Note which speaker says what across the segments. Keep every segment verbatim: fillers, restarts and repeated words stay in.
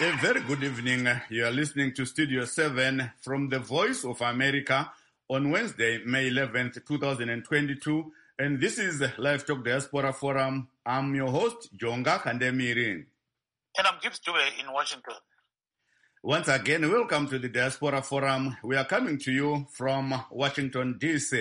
Speaker 1: A very good evening. You are listening to Studio seven from the Voice of America on Wednesday, May eleventh, twenty twenty-two. And this is Live Talk Diaspora Forum. I'm your host, Jonga Kandemiri.
Speaker 2: And I'm Gibbs Dube in Washington.
Speaker 1: Once again, welcome to the Diaspora Forum. We are coming to you from Washington, D C.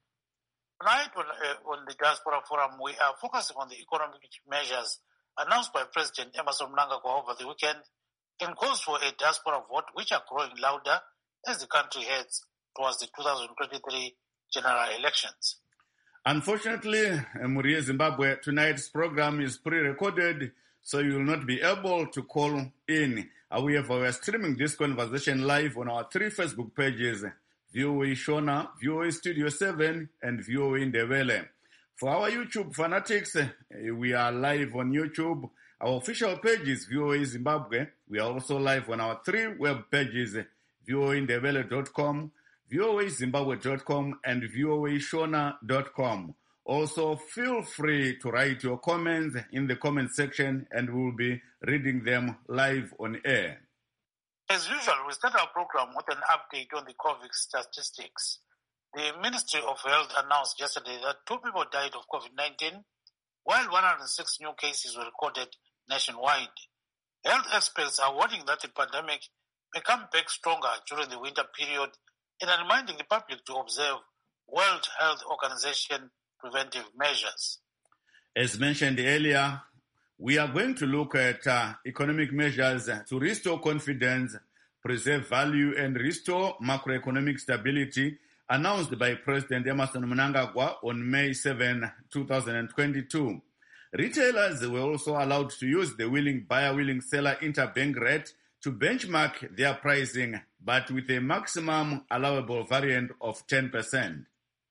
Speaker 2: Tonight on, uh, on the Diaspora Forum, we are focusing on the economic measures announced by President Emmerson Mnangagwa over the weekend and calls for a diaspora vote, which are growing louder as the country heads towards the two thousand twenty-three general elections.
Speaker 1: Unfortunately, Murie Zimbabwe, tonight's program is pre-recorded, so you will not be able to call in. However, we are streaming this conversation live on our three Facebook pages, V O A Shona, V O A Studio seven, and V O A Ndebele. For our YouTube fanatics, we are live on YouTube. Our official page is V O A Zimbabwe. We are also live on our three web pages, V O A Ndebele dot com, V O A Zimbabwe dot com, and V O A Shona dot com. Also, feel free to write your comments in the comment section, and we will be reading them live on air.
Speaker 2: As usual, we start our program with an update on the COVID statistics. The Ministry of Health announced yesterday that two people died of COVID nineteen, while one hundred six new cases were recorded nationwide. Health experts are warning that the pandemic may come back stronger during the winter period and are reminding the public to observe World Health Organization preventive measures.
Speaker 1: As mentioned earlier, we are going to look at uh, economic measures to restore confidence, preserve value, and restore macroeconomic stability announced by President Emmerson Mnangagwa on May seventh, twenty twenty-two. Retailers were also allowed to use the willing buyer, willing seller interbank rate to benchmark their pricing, but with a maximum allowable variant of ten percent.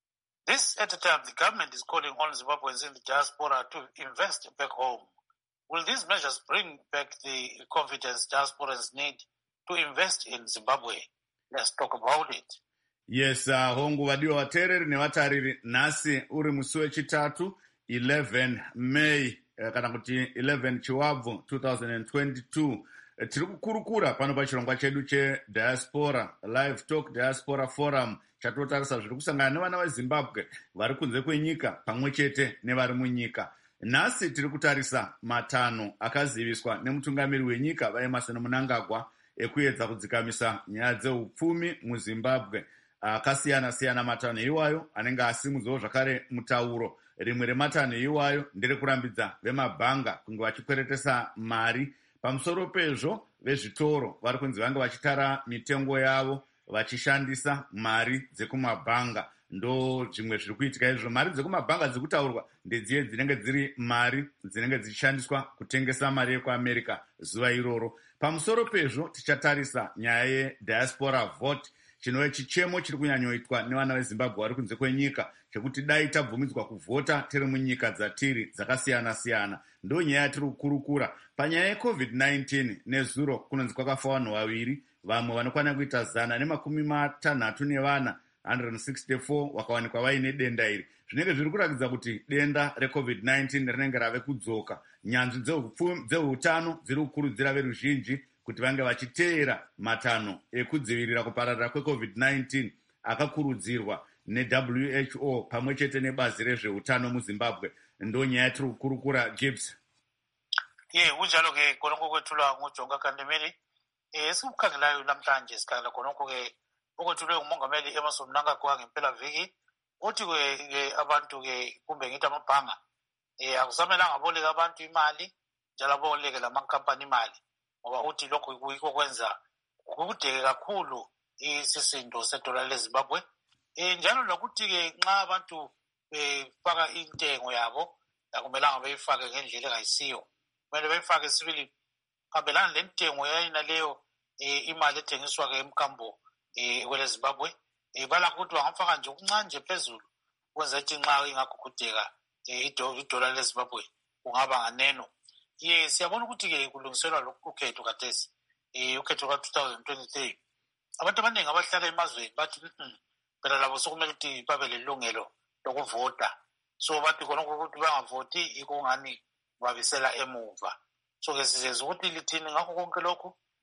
Speaker 2: This at a time the government is calling on Zimbabweans in the diaspora to invest back home. Will these measures bring back the confidence diasporans need to invest in Zimbabwe? Let's talk about it.
Speaker 1: Yes, uh, hongu wadiwa watereri newatariri nasi uri musi wechitatu eleven May uh, kana kuti eleven Chiwabvu twenty twenty-two. Uh, tiri kukurukura pano pachirongwa chedu che Diaspora Live Talk Diaspora Forum chatotarisa zviri kusangana nevana veZimbabwe vari kunze kwenyika pamwe chete nevari munyika. Nhasi tiri kutarisa matanho akaziviswa nemutungamiri wenyika vaEmmerson Mnangagwa ekuedza kudzikamisa nyaya dzeupfumi muZimbabwe. Akasiyana-siyana matanho iwayo anenge asimudzawo zvakare mutauro. Rimwe rematanho iwayo nderekurambidza vemabhanga kunge vachikweretesa mari. Pamusoro pezvo, vezvitoro vari kunzi vange vachitara mitengo yavo vachishandisa mari dzekumabhanga. Ndo zvimwe zviri kuitika izvo. Mari dzekumabhanga dziri kutaurwa ndedziye dzinenge dziri mari dzinenge dzichishandiswa kutengesa mari yekuAmerica zuva iroro. Pamusoro pezvo tichatarisa nyaya yediaspora vote, chinova chichemo chiri kunyanyoitwa nevana veZimbabwe vari kunze kwenyika chekuti dai tabvumidzwa kuvhota tiri munyika dzatiri dzakasiyana-siyana. Ndo nyaya yatiri kukurukura. Panyaya yeCovid nineteen nezuro kunonzi kwakafa vanhu vaviri, vamwe vanokwana kuita zana nemakumi matanhatu nevana one hundred sixty-four wakawanikwa vaine denda iri. Zvinenge zviri kuratidza kuti denda reCovid nineteen rinenge rave kudzoka. Nyanzvi dzeutano dziri kukurudzira veruzhinji kuti vange vachiteera matanho ekudzivirira kupararira kweCovid nineteen akakurudzirwa neW H O pamwe chete nebazi rezveutano muZimbabwe. Ndo nyaya tiri kukurukura. Gibbs.
Speaker 2: Ye unjalo ke konoko kwethula nguJonga Kandemiri. Eh sikukhangelayo namhlanje sikhangela konoko ke okwethulwe ngumongameli Emmerson Mnangagwa ngempela viki uthi ke abantu ke kumbe ngithi amabhanga eh akusamelanga aboleka abantu imali njalo aboleke lamakhampani imali. Ngoba uthi lokho kuyiko kwenza kudeke kakhulu isisindo sedola leZimbabwe. Eh njalo nokuthi ke nxa abantu befaka intengo yabo akumelanga beyifake ngendlela engayisiyo. Kumele beyifake sibili kabelana lentengo yayina leyo imali ethengiswa ke emkambo eh kwele Zimbabwe. Eh bala ukuthi wangafaka nje okuncane nje phezulu kwenza ukuthi nxa ingakukudeka idola leZimbabwe kungaba nganeno. Ye siyabona ukuthi ke kulungiselwa lokhu ukhetho kathesi eh ukhetho ka twenty twenty-three. Abantu abaningi abahlala emazweni bathi phela labo sokumele ukuthi babe lelungelo lokuvota. So bathi khona ukuthi bangavoti ikungani babisela emuva. So ke sizeza ukuthi lithini ngakho konke lokho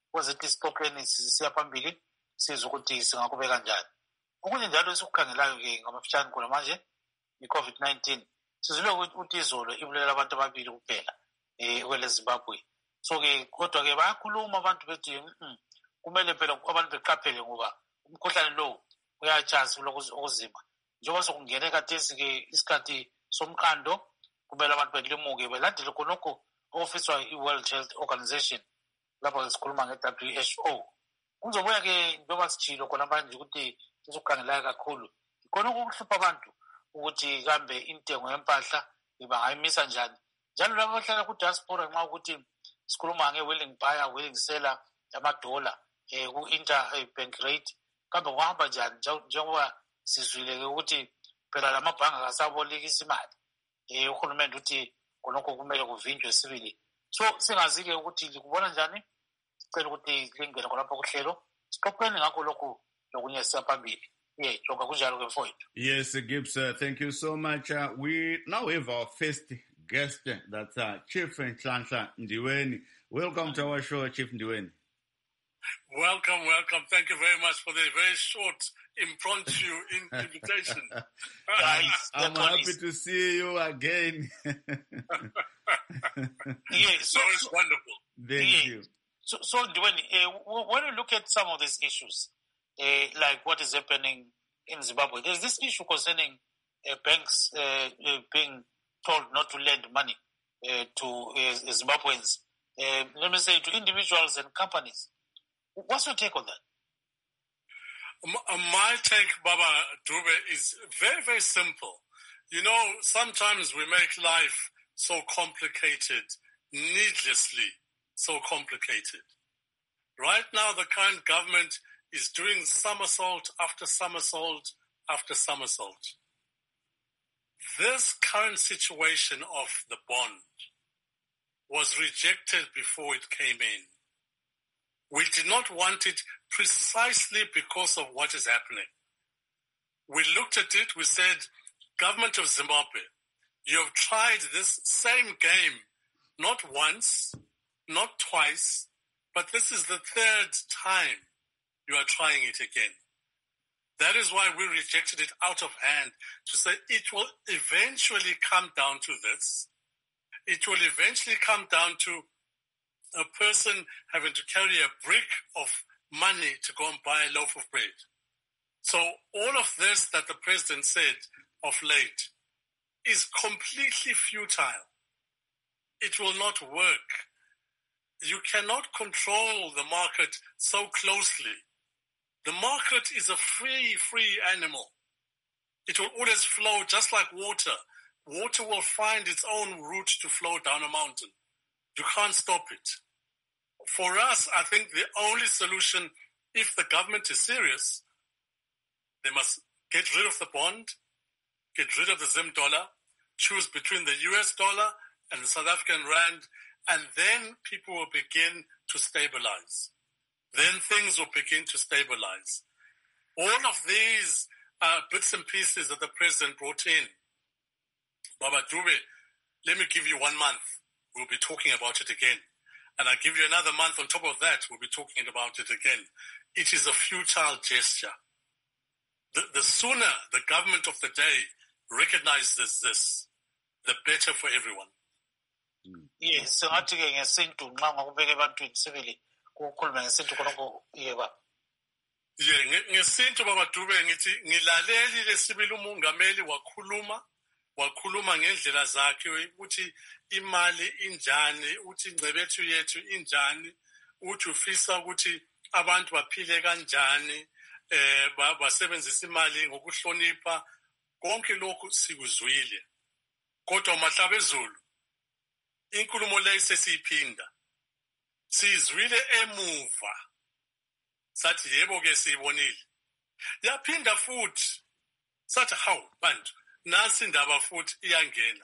Speaker 2: kwezithi isiqopheni sisiya phambili siza ukuthi singakubeka kanjani. Okunye njalo esikukhangelayo-ke ngamafitshane khona manje i-COVID nineteen sizile ukuthi izolo ibulela abantu ababili kuphela um kwele Zimbabwe. So-ke kodwa-ke bayakhuluma abantu bethi kumele phela abantu beqaphele ngoba umkhuhlane lo uyatshansi okuzima. Njengoba sokungene kathesi-ke isikhathi somqando kumele abantu belimuke belandele khonokho okufiswa i-World Health Organization lapho sikhuluma nge-W H O. Kuzobuya-ke njengoba sitshilo khona manje ukuthi sisukhangelayo kakhulu khonokho okuhlupha abantu ukuthi kambe intengo yempahla bangayimisa njani. Njalo labo abahlala ku-diaspora nxa ukuthi sikhuluma nge-willing buyer, willing seller yamadola um ku-interbank rate kambe kuhamba njani njengoba sizwile-ke ukuthi phela la mabhange akasabolekisa imali. Um uhulumende uthi khonokho kumele kuvinjwe sibili. So singazi-ke ukuthi likubona njani, sicela ukuthi lingene khonapho kuhlelo siqopheni ngakho lokhu lokunye siyaphambili. Yeah, jonga kunjalo-ke mfowethu.
Speaker 1: Yes, Gibbs, uh, thank you so much. Uh, we now have our first guest, that's uh, Chief Nhlanhla Ndiweni. Welcome to our show, Chief Ndiweni.
Speaker 3: Welcome, welcome. Thank you very much for the very short impromptu invitation.
Speaker 1: I'm, I'm happy to see you again.
Speaker 2: Yeah, so,
Speaker 3: so it's
Speaker 2: so,
Speaker 3: wonderful.
Speaker 1: Thank
Speaker 2: yeah.
Speaker 1: you.
Speaker 2: So, so Ndiweni, uh, when you look at some of these issues, uh, like what is happening in Zimbabwe, there's this issue concerning uh, banks uh, uh, being told not to lend money uh, to uh, Zimbabweans, uh, let me say to individuals and companies. What's your take on that?
Speaker 3: My take, Baba Dube, is very, very simple. You know, sometimes we make life so complicated, needlessly so complicated. Right now, the current government is doing somersault after somersault after somersault. This current situation of the bond was rejected before it came in. We did not want it precisely because of what is happening. We looked at it, we said, government of Zimbabwe, you have tried this same game not once, not twice, but this is the third time you are trying it again. That is why we rejected it out of hand to say it will eventually come down to this. It will eventually come down to a person having to carry a brick of money to go and buy a loaf of bread. So all of this that the president said of late is completely futile. It will not work. You cannot control the market so closely. The market is a free, free animal. It will always flow just like water. Water will find its own route to flow down a mountain. You can't stop it. For us, I think the only solution, if the government is serious, they must get rid of the bond, get rid of the Zim dollar, choose between the U S dollar and the South African rand, and then people will begin to stabilize. Then things will begin to stabilize. All of these uh, bits and pieces that the president brought in, Baba Dube, let me give you one month. We'll be talking about it again. And I'll give you another month on top of that. We'll be talking about it again. It is a futile gesture. The, the sooner the government of the day recognizes this, the better for everyone.
Speaker 2: Yes, singathi-ke ngesintu nxa ngakubeka ebantwini sibili kukhulume ngesintu khonokho iye baba.
Speaker 3: Yeah, ngesintu Baba Dube ngithi ngilaleli sibili umongameli wakhuluma wakhuluma ngendlela zakhe ukuthi imali injani, uthi ingcebethu yethu injani, uthi ufisa ukuthi abantu baphile kanjani, eh basebenzisa imali ngokuhlonipha, konke lokhu sikuzwile. Kodwa mahlaba ezulu inkulumo leyo sesiyiphinda. Sizwile emuva. Sathi yebo ke siyibonile. Yaphinda futhi. Sathi hawu bantu nansi indaba futhi iyangena.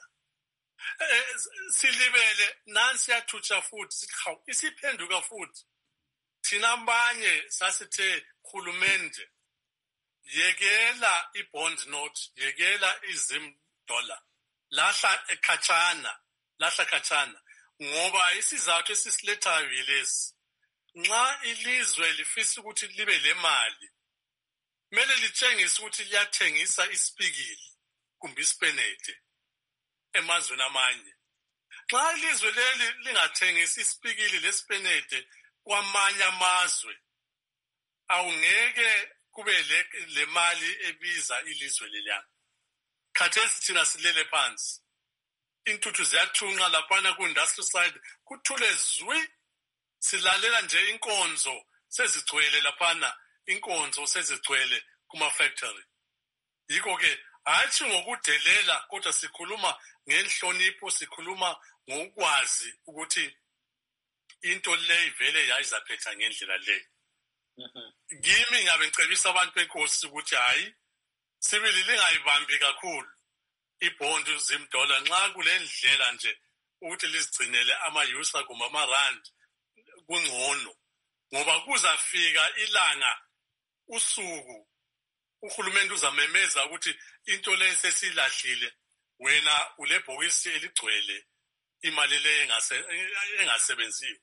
Speaker 3: Silibele nansi yathutsha futhi sithi hawu isiphenduka futhi. Thina abanye sasithe khulumende yekela i-bond note, yekela izim dollar. Lahla ekhatshana, lahla khatshana. Ngoba isizathu esisilethayo yilesi. nxa ilizwe lifisa ukuthi libe le mali kumele litshengise ukuthi liyathengisa isipikili kumbe isipenede emazweni amanye. Nxa ilizwe leli lingathengisi isipikili lesipenede kwamanye amazwe awungeke kube le, le mali ebiza ilizwe leliya. Khathesi thina silele phansi, intuthu ziyathunqa laphana ku-industrial side kuthule zwi, silalela nje inkonzo sezigcwele laphana, inkonzo sezigcwele kuma-factory. Yikho-ke hathi ngokudelela kodwa sikhuluma ngenhlonipho, sikhuluma ngokwazi ukuthi into le vele yayizaphetha ngendlela le. Kimi ngabe ngicebisa abantu benkosi ukuthi hayi sibili lingayibambi kakhulu ibhondi zimdola nxa kule ndlela nje ukuthi lizigcinele ama-yusa kumbe ama-rand kungcono, ngoba kuzafika ilanga usuku uhulumende uzamemeza ukuthi into le sesilahlile, wena ule bhokisi eligcwele imali le engasebenziyo.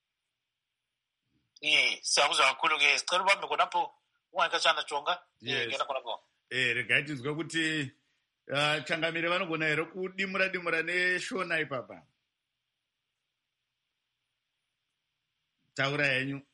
Speaker 2: Eh, siyakuzwa kakhulu ke. Sicela ubambe khonapho ungayikatshana Jonga. Eh, ngena khonapho.
Speaker 1: Eh, regai tizwe kuti uh, Changamire vanogona here kudimura dimura neshona ipapa. Taura yenyu.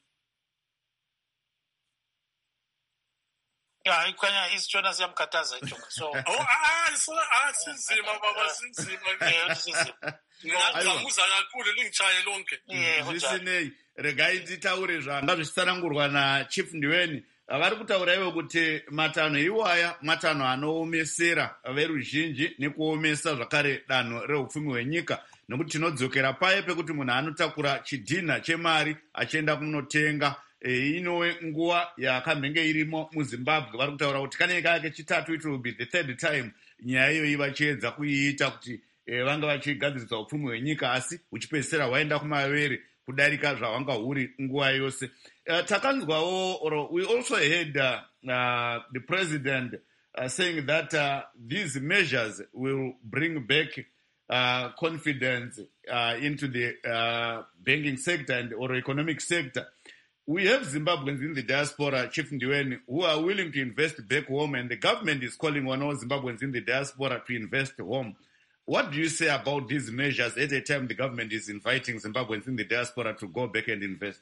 Speaker 2: Ya, ikwanya isichona siyamkhathaza Jonga. So,
Speaker 3: oh ah ah sinzima baba sinzima ke. Ngamuza kakhulu lingichaye lonke.
Speaker 1: Zvisinei, regai titaure zvanga zvichitsanangurwa naChief Ndiweni. Vari kutaura ivo kuti matanho iwaya matanho anoomesera veruzhinji nekuomesa zvakare danho reupfumi hwenyika, nokuti tinodzokera paye pekuti munhu anotakura chidhina chemari achienda kunotenga. E, ino nguva yakamhenge irimo muZimbabwe vari kutaura kuti kanenge kake chitatu, it will be the third time nyaya iyoyi vachiedza kuiita kuti e, vanga vachigadzirisa upfumi hwenyika asi huchipedzisira hwaenda kumavere kudarika zvahwanga huri nguva yose. Uh, takanzwawo, or we also heard uh, uh, the president uh, saying that uh, these measures will bring back uh, confidence uh, into the uh, banking sector and or economic sector. We have Zimbabweans in the diaspora, Chief Ndiweni, who are willing to invest back home, and the government is calling on all Zimbabweans in the diaspora to invest home. What do you say about these measures at a time the government is inviting Zimbabweans in the diaspora to go back and invest?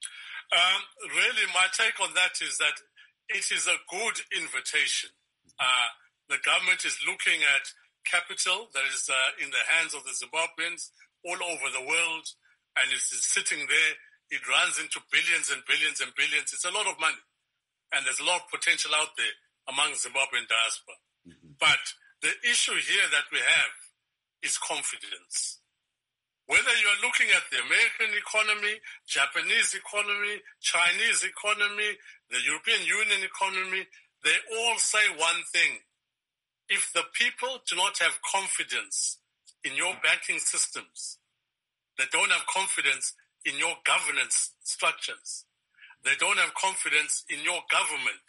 Speaker 3: Um, really, my take on that is that it is a good invitation. Uh, the government is looking at capital that is uh, in the hands of the Zimbabweans all over the world, and it is sitting there. It runs into billions and billions and billions. It's a lot of money, and there's a lot of potential out there among Zimbabwean diaspora. Mm-hmm. But the issue here that we have is confidence. Whether you are looking at the American economy, Japanese economy, Chinese economy, the European Union economy, they all say one thing. If the people do not have confidence in your banking systems, they don't have confidence in your governance structures, they don't have confidence in your government,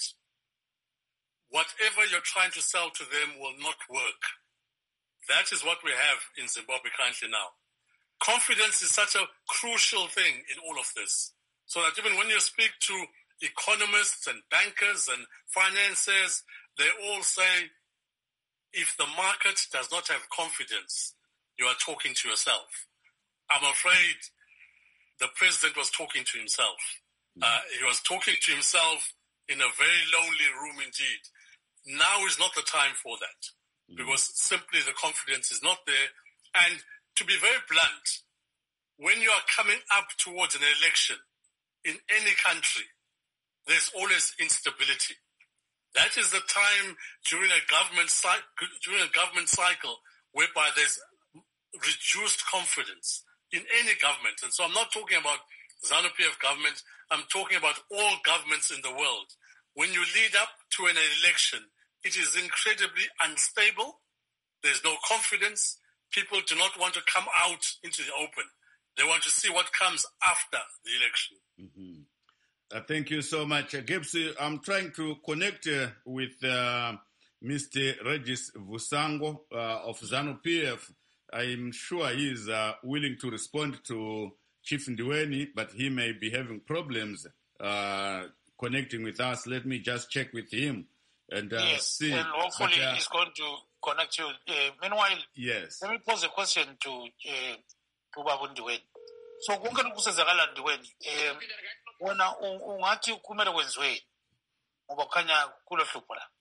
Speaker 3: whatever you're trying to sell to them will not work. That is what we have in Zimbabwe currently now. Confidence is such a crucial thing in all of this. So that even when you speak to economists and bankers and financiers, they all say, if the market does not have confidence, you are talking to yourself. I'm afraid the president was talking to himself. Mm-hmm. Uh, he was talking to himself in a very lonely room indeed. Now is not the time for that, mm-hmm. because simply the confidence is not there. And to be very blunt, when you are coming up towards an election in any country, there's always instability. That is the time during a government cycle, during a government cycle whereby there's reduced confidence in any government. And so I'm not talking about ZANU-P F government. I'm talking about all governments in the world. When you lead up to an election, it is incredibly unstable. There's no confidence. People do not want to come out into the open. They want to see what comes after the election.
Speaker 1: Mm-hmm. Uh, thank you so much. Uh, Gibbs, I'm trying to connect uh, with uh, Mister Regis Vusango uh, of ZANU-P F. I'm sure he is uh, willing to respond to Chief Ndiweni, but he may be having problems uh, connecting with us. Let me just check with him and uh,
Speaker 2: yes,
Speaker 1: see.
Speaker 2: and hopefully
Speaker 1: but, uh,
Speaker 2: he's going to connect you. Uh, meanwhile,
Speaker 1: yes.
Speaker 2: let me pose a question to uh, to Babu Ndiweni. So konke kusenzakala Ndiweni, um wona ungathi kumele kwenziweni ngoba kukhanya kulo hlupho la.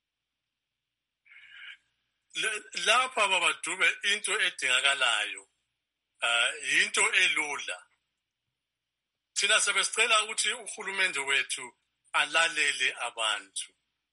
Speaker 3: Lapha Baba Dube into edingakalayo uh into elula. Thina sebesicela ukuthi uhulumende wethu alalele abantu.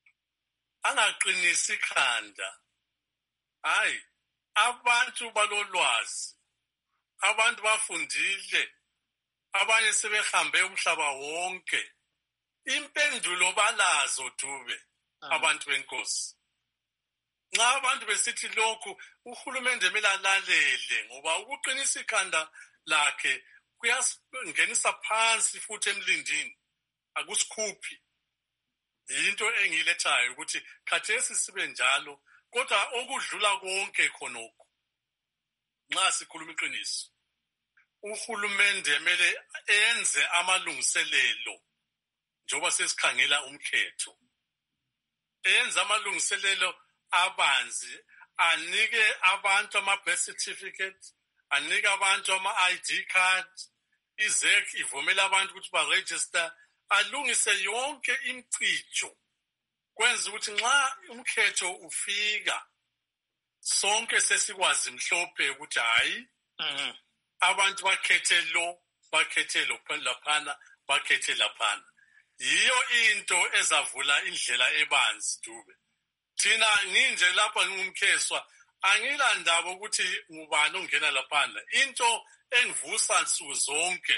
Speaker 3: Angaqinisi ikhanda. Hayi, abantu balolwazi. Abantu bafundile. Abanye sebehambe umhlaba wonke. Impendulo balazo Dube abantu benkosi. Nxa abantu besithi lokhu uhulumende kumele alalele ngoba ukuqinisa ikhanda lakhe kuyasingenisa phansi futhi emlindini akusikhuphi. Into engilethayo ukuthi khathesi sibe njalo kodwa okudlula konke khonokho nxa sikhuluma iqiniso uhulumende kumele enze amalungiselelo njengoba sesikhangela umkhetho enze amalungiselelo abanzi anike abantu ama-birth certificate anike abantu ama-I D card izek ivumela abantu ukuthi baregister alungise yonke imicijo kwenza ukuthi nxa umkhetho ufika sonke sesikwazi mhlophe ukuthi hayi abantu bakhethe lo bakhethe lo laphana bakhethe laphana yiyo into ezavula indlela ebanzi Dube. Thina nginje lapha ngumkheswa angilandaba ukuthi ngubani ongena laphana into engivusa nsuku zonke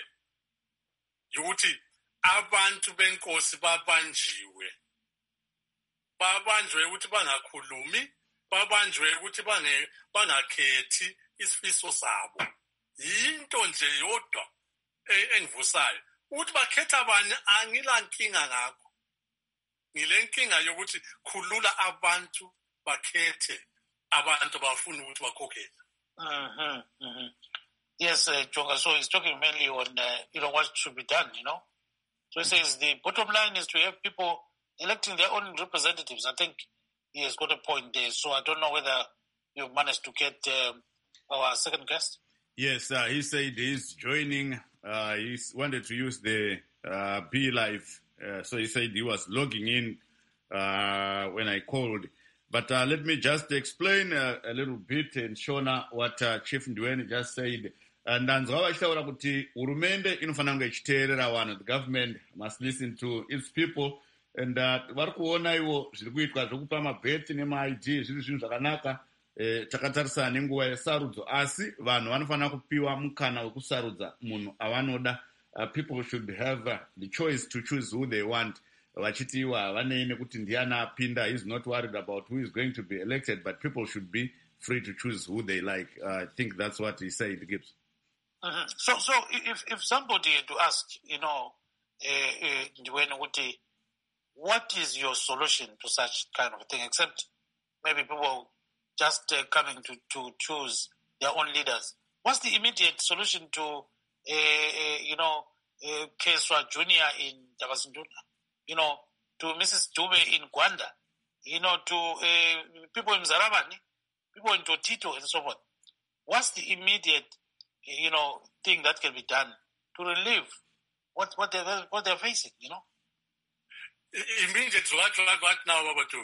Speaker 3: ukuthi abantu benkosi babanjiwe babanjwe ukuthi bangakhulumi babanjwe ukuthi bange bangakhethi isifiso sabo into nje yodwa engivusayo ukuthi bakhetha abanye angilankinga ngakho ngilenkinga yokuthi khulula abantu bakhethe abantu bafuna ukuthi bakhokhele.
Speaker 2: Mhm. Mhm. Yes, uh, Jonga, so he's talking mainly on uh, you know what should be done, you know. So he says the bottom line is to have people electing their own representatives. I think he has got a point there. So I don't know whether you've managed to get um, our second guest.
Speaker 1: Yes, uh, he said he's joining. Uh, he wanted to use the uh, Be Live. Uh, so he said he was logging in uh, when I called. But uh, let me just explain uh, a little bit and Shona what uh, Chief Ndiweni just said. And ndanzwa kuti urumende inofananga ichiteerera vanhu. The government must listen to its people. And uh, vari kuona ivo zviri kuitwa zvokupa mabheti nema-I D zviri zvinhu zvakanaka eh, takatarisana nenguva yesarudzo asi vanhu vanofanira kupiwa mukana wekusarudza munhu avanoda. Uh, people should have uh, the choice to choose who they want. Vachiti iwa havanei nekuti ndiana apinda. He's not worried about who is going to be elected, but people should be free to choose who they like. Uh, I think that's what he said, Gibbs.
Speaker 2: Mm-hmm. So, so if if somebody had to ask, you know, uh, uh, what is your solution to such kind of thing? Except maybe people just uh, coming to, to choose their own leaders. What's the immediate solution to, uh, uh, you know, uh, Keswa Junior in Davasinduna? You know, to Missus Dube in Gwanda? You know, to uh, people in Zarabani, people in Totito and so forth. What's the immediate, you know, thing that can be done to relieve what what they what they're facing? You know.
Speaker 3: Immediate what what what now Baba Dube?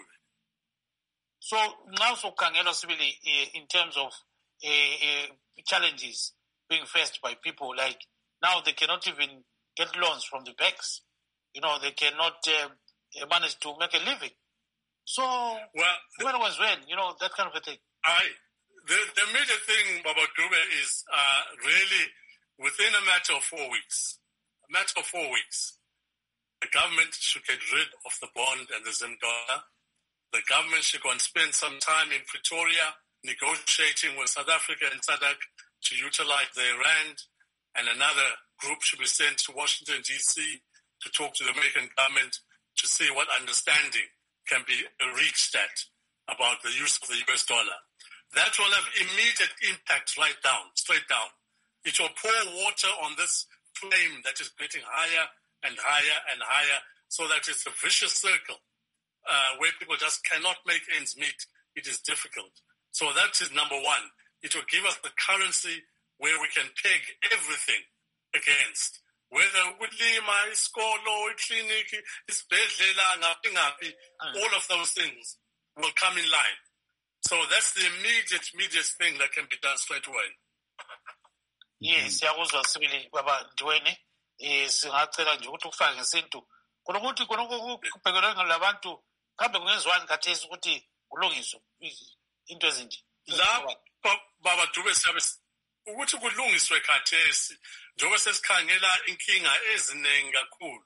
Speaker 2: So now, so Kangelo civili in terms of uh, uh, challenges being faced by people, like now they cannot even get loans from the banks. You know, they cannot uh, manage to make a living. So
Speaker 3: well,
Speaker 2: when was when, you know, that kind of a thing.
Speaker 3: I the the major thing, Baba Dube, is uh, really within a matter of four weeks. A matter of four weeks, the government should get rid of the bond and the Zim dollar. The government should go and spend some time in Pretoria negotiating with South Africa and S A D C to utilize their rand, and another group should be sent to Washington, D C to talk to the American government to see what understanding can be reached at about the use of the U S dollar. That will have immediate impact right down, straight down. It will pour water on this flame that is getting higher and higher and higher, so that it's a vicious circle uh, where people just cannot make ends meet. It is difficult. So that is number one. It will give us the currency where we can peg everything against. Whether ukulima, isikolo, ikliniki, isibhedlela, ngaphi ngaphi, all of those things will come in line. So that's the immediate, immediate thing that can be done straight away.
Speaker 2: Yes, siyakuzwa sibili baba Ndweni. Eh singacela nje ukuthi ukufake ngesintu. Kunokuthi kunokubhekelwe ngalabantu kambe kungenzwani khathesi ukuthi kulungiswe into ezinje.
Speaker 3: La baba Dube siyabe ukuthi kulungiswe khathesi njengoba sesikhangela inkinga eziningi kakhulu.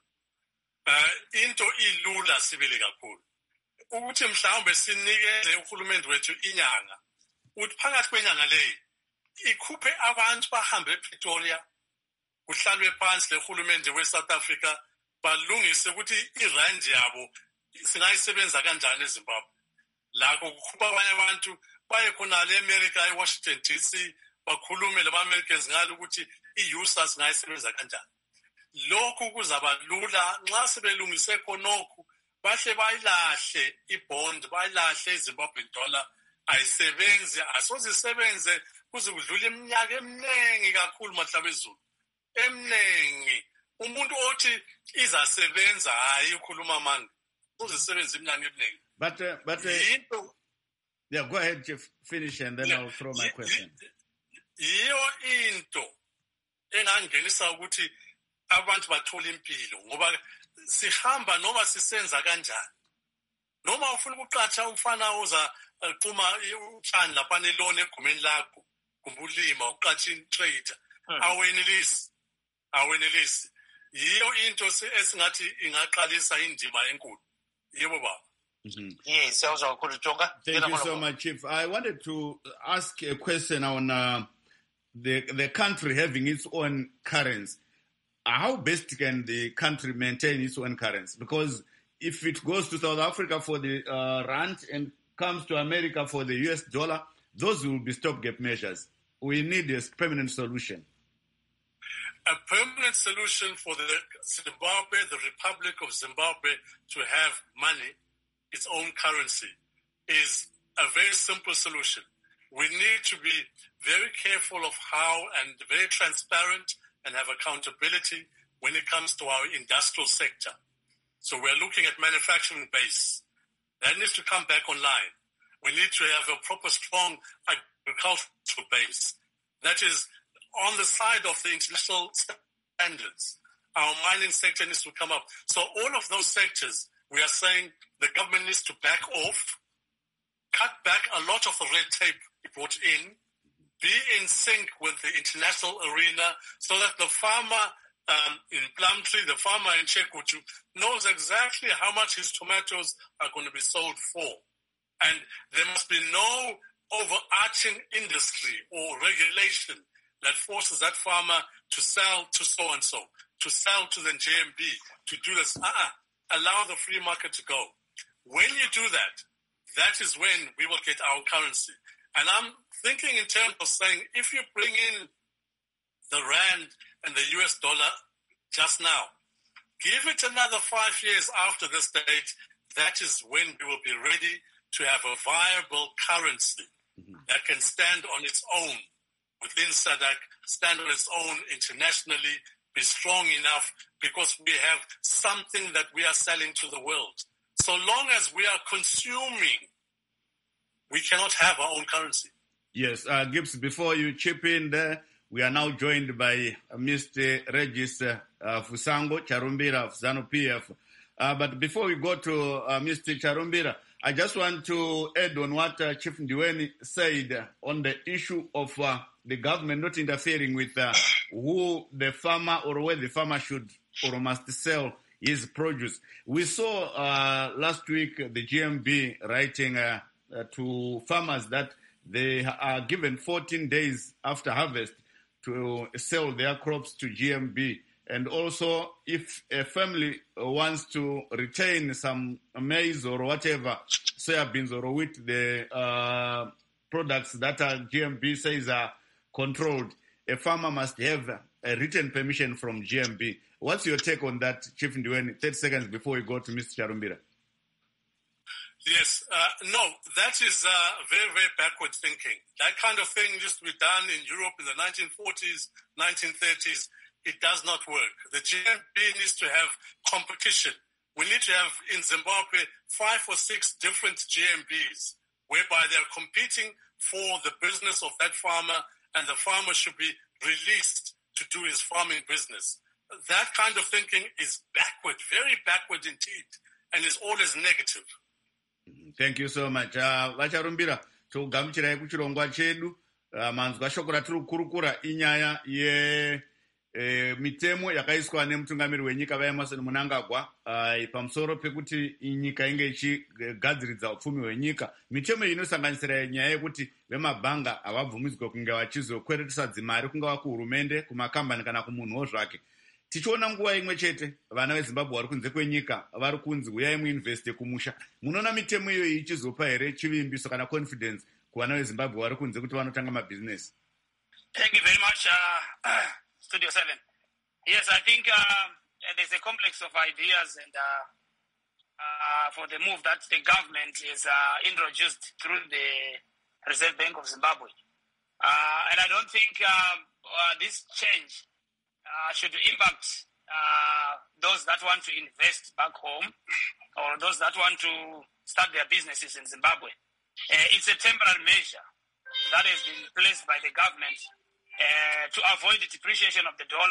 Speaker 3: Eh into ilula sibili kakhulu. Ukuthi mhlawumbe sinikeze uhulumeni wethu inyanga. Uthi phakathi kwenyanga leyo ikhuphe abantu bahambe ePretoria kuhlalwe phansi lehulumende weSouth Africa balungise ukuthi irand yabo singayisebenza kanjani eZimbabwe. Lakho kukhupha abanye abantu baye khona le America eWashington D C bakhulume laba-Americans ngalo ukuthi i-U S A singayisebenza kanjani. Lokhu kuzaba lula nxa sebelungise khonokho bahle bayilahle ibond bayilahle iZimbabwe dollar ayisebenze asoze isebenze kuze kudlule iminyaka eminingi kakhulu mahlaba ezulu eminingi umuntu othi izasebenza hayi ukhuluma amanga kuze isebenze iminyaka eminingi.
Speaker 1: But uh, but uh, yeah, go ahead, Chief. Finish and then yeah, I'll throw my yeah, question.
Speaker 3: Yiyo into engangenisa ukuthi abantu bathola impilo ngoba sihamba noma sisenza kanjani. Noma ufuna ukuqatsha umfana oza qhuma utshani lapha nelone egumeni lakho kumbulima uqatsha trader awenelisi awenelisi yiyo into esingathi ingaqalisa indima enkulu. Yebo baba.
Speaker 1: Mm-hmm.
Speaker 2: Yes,
Speaker 1: thank you so much, Chief. I wanted to ask a question on uh, the the country having its own currency. How best can the country maintain its own currency? Because if it goes to South Africa for the uh, rand and comes to America for the U S dollar, those will be stopgap measures. We need a permanent solution.
Speaker 3: A permanent solution for the Zimbabwe, the Republic of Zimbabwe, to have money, its own currency, is a very simple solution. We need to be very careful of how and very transparent and have accountability when it comes to our industrial sector. So we're looking at manufacturing base. That needs to come back online. We need to have a proper, strong agricultural base. That is on the side of the international standards. Our mining sector needs to come up. So all of those sectors, we are saying the government needs to back off, cut back a lot of the red tape it brought in, be in sync with the international arena so that the farmer um, in Plumtree, the farmer in Chekutu, knows exactly how much his tomatoes are going to be sold for. And there must be no overarching industry or regulation that forces that farmer to sell to so-and-so, to sell to the J M B, to do this. Uh-uh. Allow the free market to go. When you do that, that is when we will get our currency. And I'm thinking in terms of saying, if you bring in the rand and the U S dollar just now, give it another five years after this date, that is when we will be ready to have a viable currency mm-hmm. that can stand on its own within S A D C, stand on its own internationally, be strong enough because we have something that we are selling to the world. So long as we are consuming, we cannot have our own currency.
Speaker 1: Yes, uh, Gibbs, before you chip in there, we are now joined by uh, Mister Regis uh, Fusango Charumbira of ZANU-P F. Uh, but before we go to uh, Mister Charumbira, I just want to add on what uh, Chief Ndweni said uh, on the issue of uh, the government not interfering with uh, who the farmer or where the farmer should or must sell his produce. We saw uh, last week the G M B writing uh, uh, to farmers that they are given fourteen days after harvest to sell their crops to G M B. And also, if a family wants to retain some maize or whatever, soybeans or wheat, the uh, products that are G M B says are controlled, a farmer must have a written permission from G M B. What's your take on that, Chief Ndiweni? thirty seconds before we go to Mister Charumbira.
Speaker 3: Yes, uh, no, that is uh, very, very backward thinking. That kind of thing used to be done in Europe in the nineteen forties, nineteen thirties. It does not work. The G M B needs to have competition. We need to have, in Zimbabwe, five or six different G M Bs, whereby they're competing for the business of that farmer, and the farmer should be released to do his farming business. That kind of thinking is backward, very backward indeed, and is always negative.
Speaker 1: Thank you so much. Uh, vacharumbira tokugamuchirai kuchirongwa chedu. Uh, manzwa shoko ratiri kukurukura inyaya ye e, mitemo yakaiswa nemutungamiri wenyika vaEmmerson Mnangagwa uh, pamusoro pekuti nyika inge ichigadziridza upfumi hwenyika. Mitemo iyi inosanganisira nyaya yekuti vemabhanga havabvumidzwe kunge vachizokweretesa dzimari kungava kuhurumende, kumakambani kana kumunhuwo zvake. Tichiona nguva imwe chete vana veZimbabwe vari kunze kwenyika vari kunzi uyai muinveste kumusha. Munoona mitemo iyoyi ichizopa here chivimbiso kana confidence kuvana veZimbabwe vari kunze kuti vanotanga mabhizinesi?
Speaker 4: Thank you very much, uh, uh, Studio seven. Yes, I think uh, there's a complex of ideas and uh, uh, for the move that the government is uh, introduced through the Reserve Bank of Zimbabwe. Uh, and I don't think uh, uh, this change Uh, should impact uh, those that want to invest back home or those that want to start their businesses in Zimbabwe. Uh, it's a temporary measure that has been placed by the government uh, to avoid the depreciation of the dollar,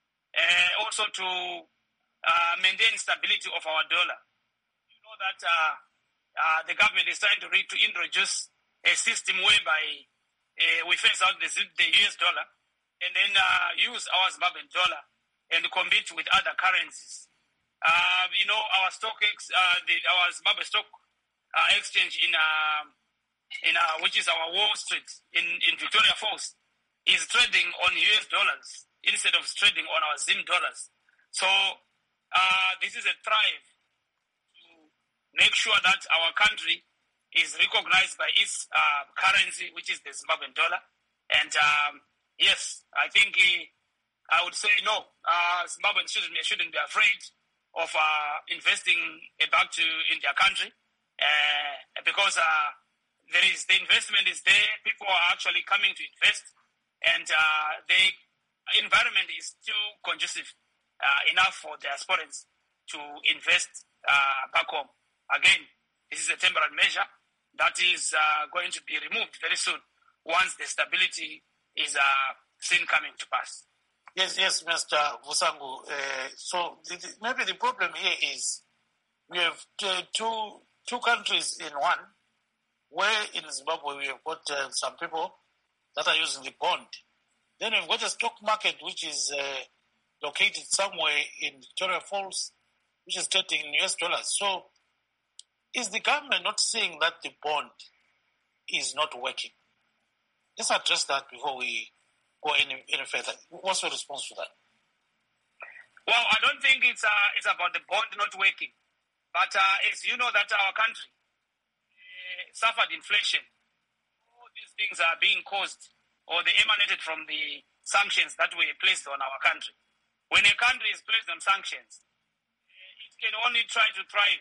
Speaker 4: uh, also to uh, maintain stability of our dollar. You know that uh, uh, the government is trying to, re- to introduce a system whereby uh, we phase out the, the U S dollar and then uh, use our Zimbabwean dollar and compete with other currencies. Uh, you know, our stock, ex, uh, the, our Zimbabwe stock uh, exchange in, uh, in uh, which is our Wall Street in, in Victoria Falls, is trading on U S dollars instead of trading on our Zim dollars. So uh, this is a drive to make sure that our country is recognized by its uh, currency, which is the Zimbabwean dollar. And um, yes, I think uh, I would say no. Uh, Zimbabweans shouldn't, shouldn't be afraid of uh, investing back to in their country uh, because uh, there is the investment is there. People are actually coming to invest, and uh, the environment is still conducive uh, enough for the aspirants to invest uh, back home. Again, this is a temporary measure that is uh, going to be removed very soon once the stability is uh, seen coming to pass.
Speaker 2: Yes, yes, Mister Vusangu. Uh, so the, the, maybe the problem here is we have uh, two two countries in one, where in Zimbabwe we have got uh, some people that are using the bond. Then we've got a stock market which is uh, located somewhere in Victoria Falls, which is trading in U S dollars. So is the government not seeing that the bond is not working? Let's address that before we go any, any further. What's your response to that?
Speaker 4: Well, I don't think it's uh, it's about the bond not working. But uh, as you know that our country uh, suffered inflation. All these things are being caused or they emanated from the sanctions that were placed on our country. When a country is placed on sanctions, uh, it can only try to thrive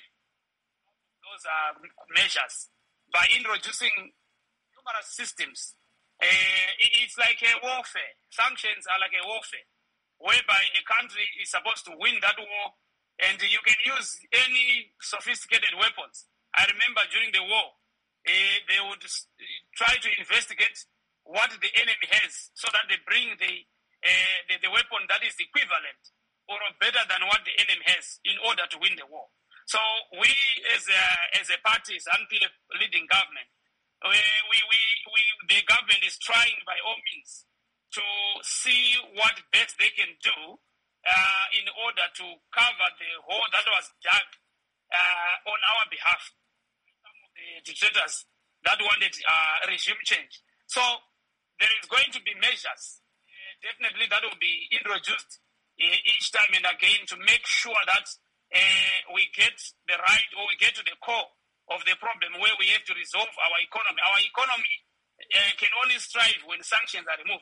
Speaker 4: those uh, measures by introducing numerous systems. Uh, it's like a warfare. Sanctions are like a warfare, whereby a country is supposed to win that war, and you can use any sophisticated weapons. I remember during the war, uh, they would try to investigate what the enemy has, so that they bring the, uh, the the weapon that is equivalent or better than what the enemy has in order to win the war. So we, as a, as a party, as N P F leading government, We, we, we, we, the government is trying by all means to see what best they can do uh, in order to cover the hole that was dug uh, on our behalf. Some of the dictators that wanted uh, regime change. So there is going to be measures, uh, definitely that will be introduced uh, each time and again to make sure that uh, we get the right or we get to the core of the problem where we have to resolve our economy. Our economy uh, can only strive when sanctions are removed.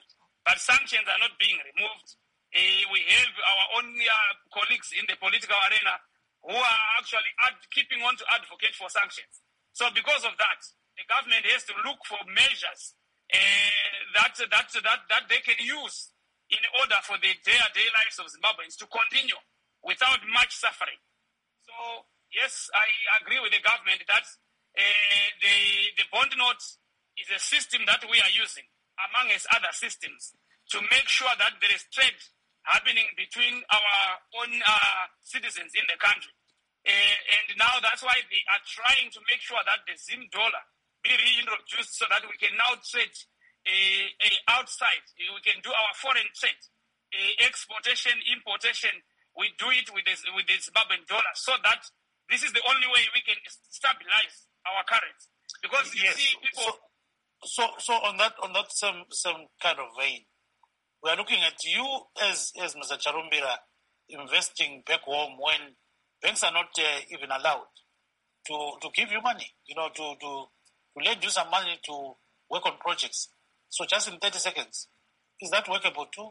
Speaker 4: but sanctions are not being removed. Uh, we have our own uh, colleagues in the political arena who are actually ad- keeping on to advocate for sanctions. So because of that, the government has to look for measures uh, that, that, that, that they can use in order for the day-to-day lives of Zimbabweans to continue without much suffering. So, yes, I agree with the government that uh, the, the bond note is a system that we are using, among its other systems, to make sure that there is trade happening between our own uh, citizens in the country. Uh, and now that's why they are trying to make sure that the Zim dollar be reintroduced so that we can now trade uh, uh, outside. Uh, we can do our foreign trade, uh, exportation, importation. We do it with the, with the Zimbabwean dollar so that this is the only way we can stabilize our currency. Because you
Speaker 2: yes.
Speaker 4: see people...
Speaker 2: So, so, so on that, on that some, some kind of vein, we are looking at you as, as Mister Charumbira investing back home when banks are not uh, even allowed to, to give you money, you know, to, to, to lend you some money to work on projects. So just in thirty seconds, is that workable too?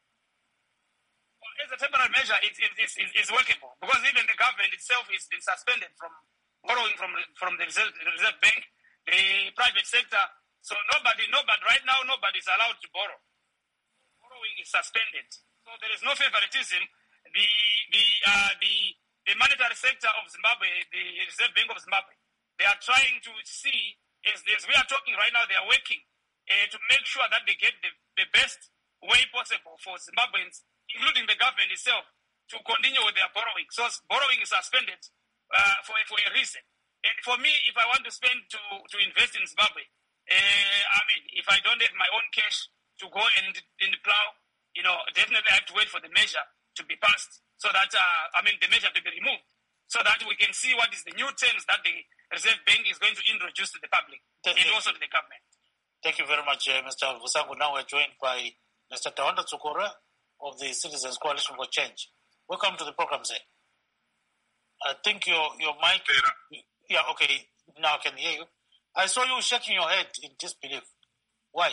Speaker 4: Well, as a temporary measure, it, it, it, it, it's workable because even the government itself is been suspended from borrowing from, from the Reserve, the Reserve Bank, the private sector. So nobody, nobody, right now, nobody is allowed to borrow. Borrowing is suspended. So there is no favoritism. The, the, uh, the, the monetary sector of Zimbabwe, the Reserve Bank of Zimbabwe, they are trying to see, as, as we are talking right now, they are working uh, to make sure that they get the, the best way possible for Zimbabweans, including the government itself, to continue with their borrowing. So borrowing is suspended uh, for, for a reason. And for me, if I want to spend to, to invest in Zimbabwe, uh, I mean, if I don't have my own cash to go and, and plow, you know, definitely I have to wait for the measure to be passed so that, uh, I mean, the measure to be removed so that we can see what is the new terms that the Reserve Bank is going to introduce to the public Thank and you. also to the government.
Speaker 2: Thank you very much, uh, Mister Vusangu. Now we're joined by Mister Tawanda Tsukura of the Citizens Coalition for Change. Welcome to the program, sir. I think your, your mic... Yeah, okay. Now I can hear you. I saw you shaking your head in disbelief. Why?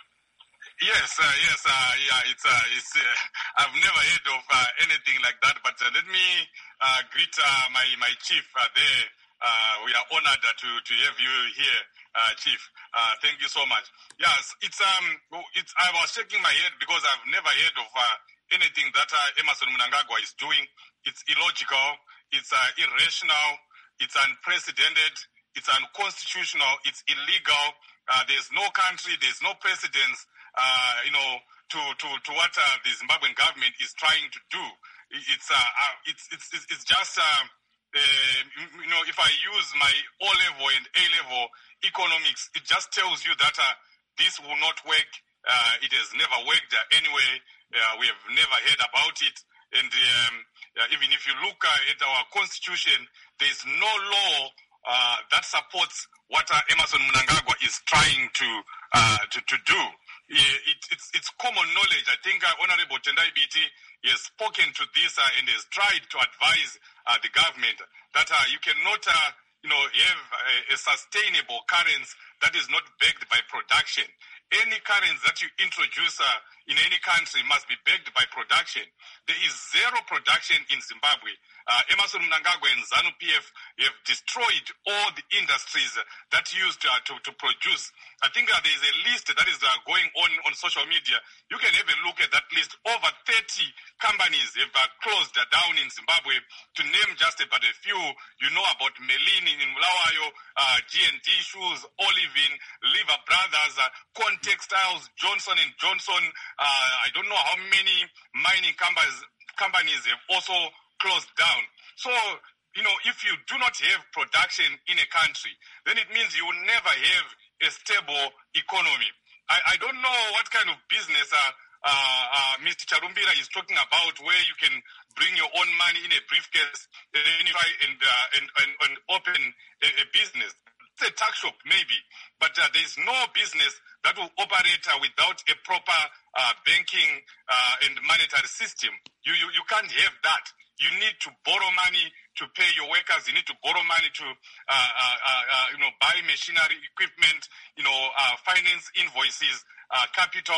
Speaker 5: Yes, uh, yes, uh, yeah. It's, uh, it's. Uh, I've never heard of uh, anything like that. But uh, let me uh, greet uh, my my chief uh, there. Uh, we are honored uh, to to have you here, uh, Chief. Uh, thank you so much. Yes, it's um, it's. I was shaking my head because I've never heard of uh, anything that uh, Emmerson Mnangagwa is doing. It's illogical. It's uh, irrational. It's unprecedented. It's unconstitutional. It's illegal. Uh, there's no country. There's no precedence. Uh, you know, to to to what uh, the Zimbabwean government is trying to do. It's uh, uh it's it's it's just uh, uh, you know, if I use my O level and A level economics, it just tells you that uh, this will not work. Uh, it has never worked uh, anyway. Uh, we have never heard about it. And um, uh, even if you look uh, at our constitution, there is no law uh, that supports what uh, Emmerson Mnangagwa is trying to uh, to, to do. It, it's, it's common knowledge. I think uh, Honorable Tendai Biti has spoken to this uh, and has tried to advise uh, the government that uh, you cannot, uh, you know, have a, a sustainable currency that is not backed by production. Any currency that you introduce uh, in any country must be backed by production. There is zero production in Zimbabwe. Uh, Emmerson Mnangagwa and ZANU-P F have destroyed all the industries that used uh, to, to produce. I think uh, there is a list that is uh, going on on social media. You can have a look at that list. Over thirty companies have uh, closed uh, down in Zimbabwe. To name just about a few, you know about Melini in Mulawayo, uh, G and D Shoes, Olivin, Liver Brothers, uh, Con Textiles, Johnson and Johnson. Uh, I don't know how many mining companies companies have also closed down. So, you know, if you do not have production in a country, then it means you will never have a stable economy. I, I don't know what kind of business uh, uh, uh, Mister Charumbira is talking about, where you can bring your own money in a briefcase and try and, uh, and, and, and open a, a business. It's a tuck shop, maybe, but uh, there is no business that will operate uh, without a proper uh, banking uh, and monetary system. You, you you can't have that. You need to borrow money to pay your workers. You need to borrow money to uh, uh, uh, you know, buy machinery, equipment, you know, uh, finance invoices, uh, capital,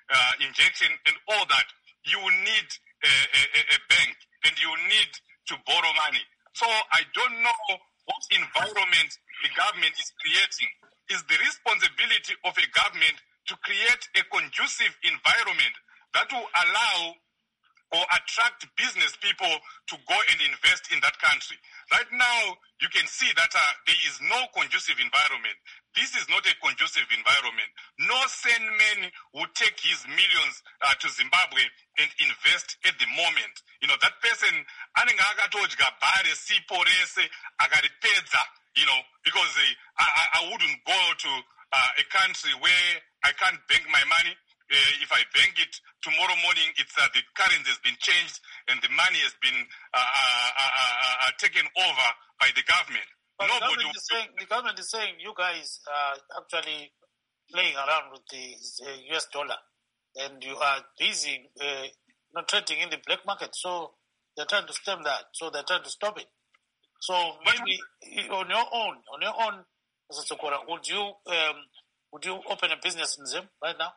Speaker 5: uh, injection and all that, you need a, a, a bank and you need to borrow money. So I don't know what environment the government is creating. It's the responsibility of a government to create a conducive environment that will allow or attract business people to go and invest in that country. Right now, you can see that uh, there is no conducive environment. This is not a conducive environment. No sane man would take his millions uh, to Zimbabwe and invest at the moment. You know, that person, you know, because uh, I, I wouldn't go to uh, a country where I can't bank my money. Uh, if I bank it tomorrow morning, it's uh, the currency has been changed and the money has been uh, uh, uh, uh, taken over by the government.
Speaker 2: But
Speaker 5: Nobody
Speaker 2: the, government is saying, the government is saying you guys are actually playing around with the uh, U S dollar and you are busy uh, not trading in the black market. So they're trying to stem that. So they're trying to stop it. So maybe on your own, on your own, Mister Sokora, would you um, would you open a business in Zim right now?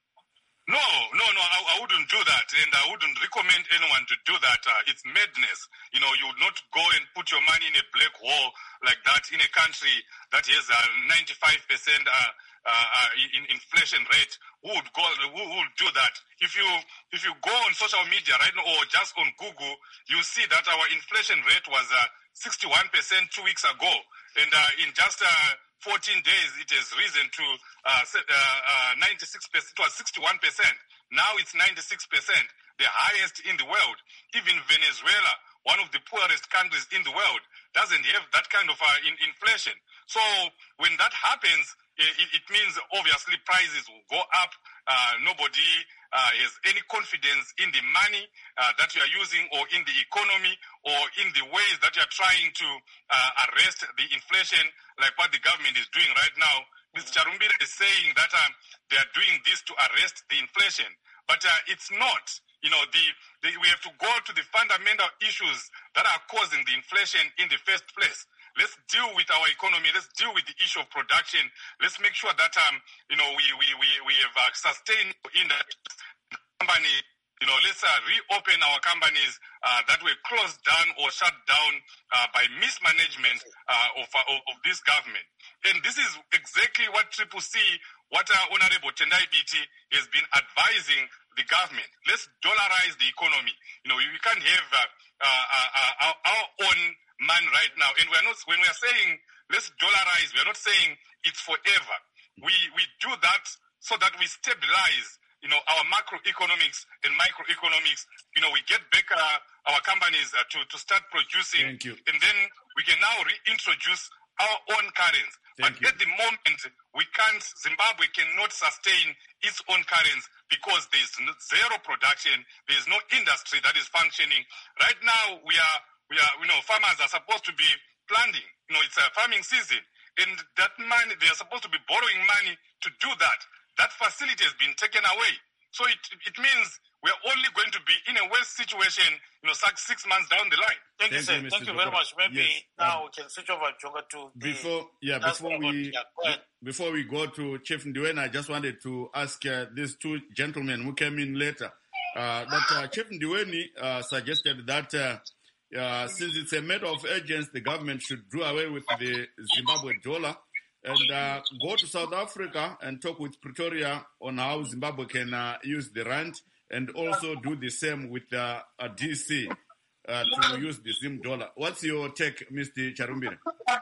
Speaker 5: No, no, no, I, I wouldn't do that, and I wouldn't recommend anyone to do that. Uh, it's madness. You know, you would not go and put your money in a black hole like that in a country that has a ninety-five percent uh, uh, uh, in inflation rate. Who would go? Who would do that? If you if you go on social media right now or just on Google, you see that our inflation rate was uh, sixty-one percent two weeks ago, and uh, in just uh, fourteen days, it has risen to uh, uh, ninety-six percent. It was sixty-one percent. Now it's ninety-six percent, the highest in the world. Even Venezuela, one of the poorest countries in the world, doesn't have that kind of uh, in inflation. So when that happens, it, it means obviously prices will go up. Uh, nobody uh, has any confidence in the money uh, that you are using or in the economy or in the ways that you are trying to uh, arrest the inflation like what the government is doing right now. Mister Charumbira is saying that um, they are doing this to arrest the inflation, but uh, it's not. You know, the, the, we have to go to the fundamental issues that are causing the inflation in the first place. Let's deal with our economy. Let's deal with the issue of production. Let's make sure that, um, you know, we, we, we, we have uh, sustained in that company. You know, let's uh, reopen our companies uh, that were closed down or shut down uh, by mismanagement uh, of, uh, of this government. And this is exactly what Triple C, what uh, Honorable Tendai B T has been advising the government. Let's dollarize the economy. You know, we can't have uh, uh, uh, our, our own man right now. And we're not, when we're saying let's dollarize, we're not saying it's forever. We, we do that so that we stabilize, you know, our macroeconomics and microeconomics. You know, we get back uh, our companies uh, to, to start producing.
Speaker 1: Thank you.
Speaker 5: And then we can now reintroduce our own currency.
Speaker 1: Thank
Speaker 5: but
Speaker 1: you.
Speaker 5: at the moment, we can't, Zimbabwe cannot sustain its own currency because there's zero production, there's no industry that is functioning. Right now, we are, we are, you know, farmers are supposed to be planting. You know, it's a farming season. And that money, they are supposed to be borrowing money to do that. That facility has been taken away. So it, it means we're only going to be in a worse situation, you know, six, six months down the line.
Speaker 2: Thank, you,
Speaker 1: Thank
Speaker 2: sir.
Speaker 1: you,
Speaker 2: Thank you
Speaker 1: Mister
Speaker 2: very much. Maybe
Speaker 1: Yes.
Speaker 2: now
Speaker 1: Um,
Speaker 2: we can switch over Jonga to the
Speaker 1: Before, yeah,
Speaker 2: last
Speaker 1: before
Speaker 2: one.
Speaker 1: we
Speaker 2: Yeah, go ahead.
Speaker 1: before we go to Chief Ndiwena, I just wanted to ask uh, these two gentlemen who came in later. Uh, that uh, Chief Ndiweni uh, suggested that uh, uh, since it's a matter of urgency, the government should do away with the Zimbabwe dollar and uh, go to South Africa and talk with Pretoria on how Zimbabwe can uh, use the rand and also do the same with uh, a D C. Uh, to use the Zim dollar. What's your take, Mister Charumbira? Uh,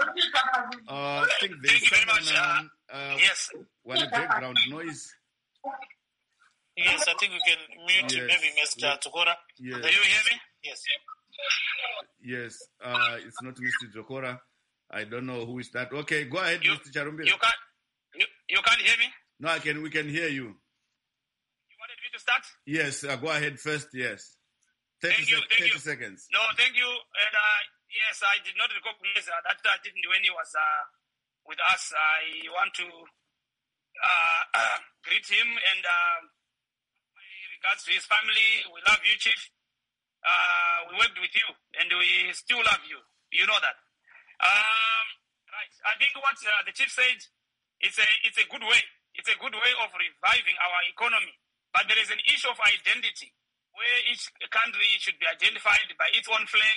Speaker 1: I think there's
Speaker 4: Thank you very much.
Speaker 1: someone,
Speaker 4: Uh,
Speaker 1: uh,
Speaker 4: yes.
Speaker 1: one background noise.
Speaker 2: Yes, I think we can mute
Speaker 1: Yes.
Speaker 2: maybe Mister
Speaker 1: Yes.
Speaker 2: Tsokora.
Speaker 1: Yes,
Speaker 4: Do you hear me?
Speaker 2: Yes.
Speaker 1: yes. Uh, it's not Mister Zokora. I don't know who is that. Okay, go ahead,
Speaker 4: You-
Speaker 1: Mister Charumbira.
Speaker 4: You can't. You, you can't hear me.
Speaker 1: No, I can. We can hear you.
Speaker 4: You wanted me to start?
Speaker 1: Yes, uh, go ahead first. Yes, thirty,
Speaker 4: Thank you,
Speaker 1: sec-
Speaker 4: thank
Speaker 1: thirty
Speaker 4: you.
Speaker 1: seconds.
Speaker 4: No, thank you. And uh, yes, I did not recognize uh, that uh, didn't when he was uh, with us. I want to uh, uh, greet him and uh, my regards to his family. We love you, Chief. Uh, we worked with you, and we still love you. You know that. Um, right. I think what uh, the chief said, it's a it's a good way. It's a good way of reviving our economy. But there is an issue of identity where each country should be identified by its own flag,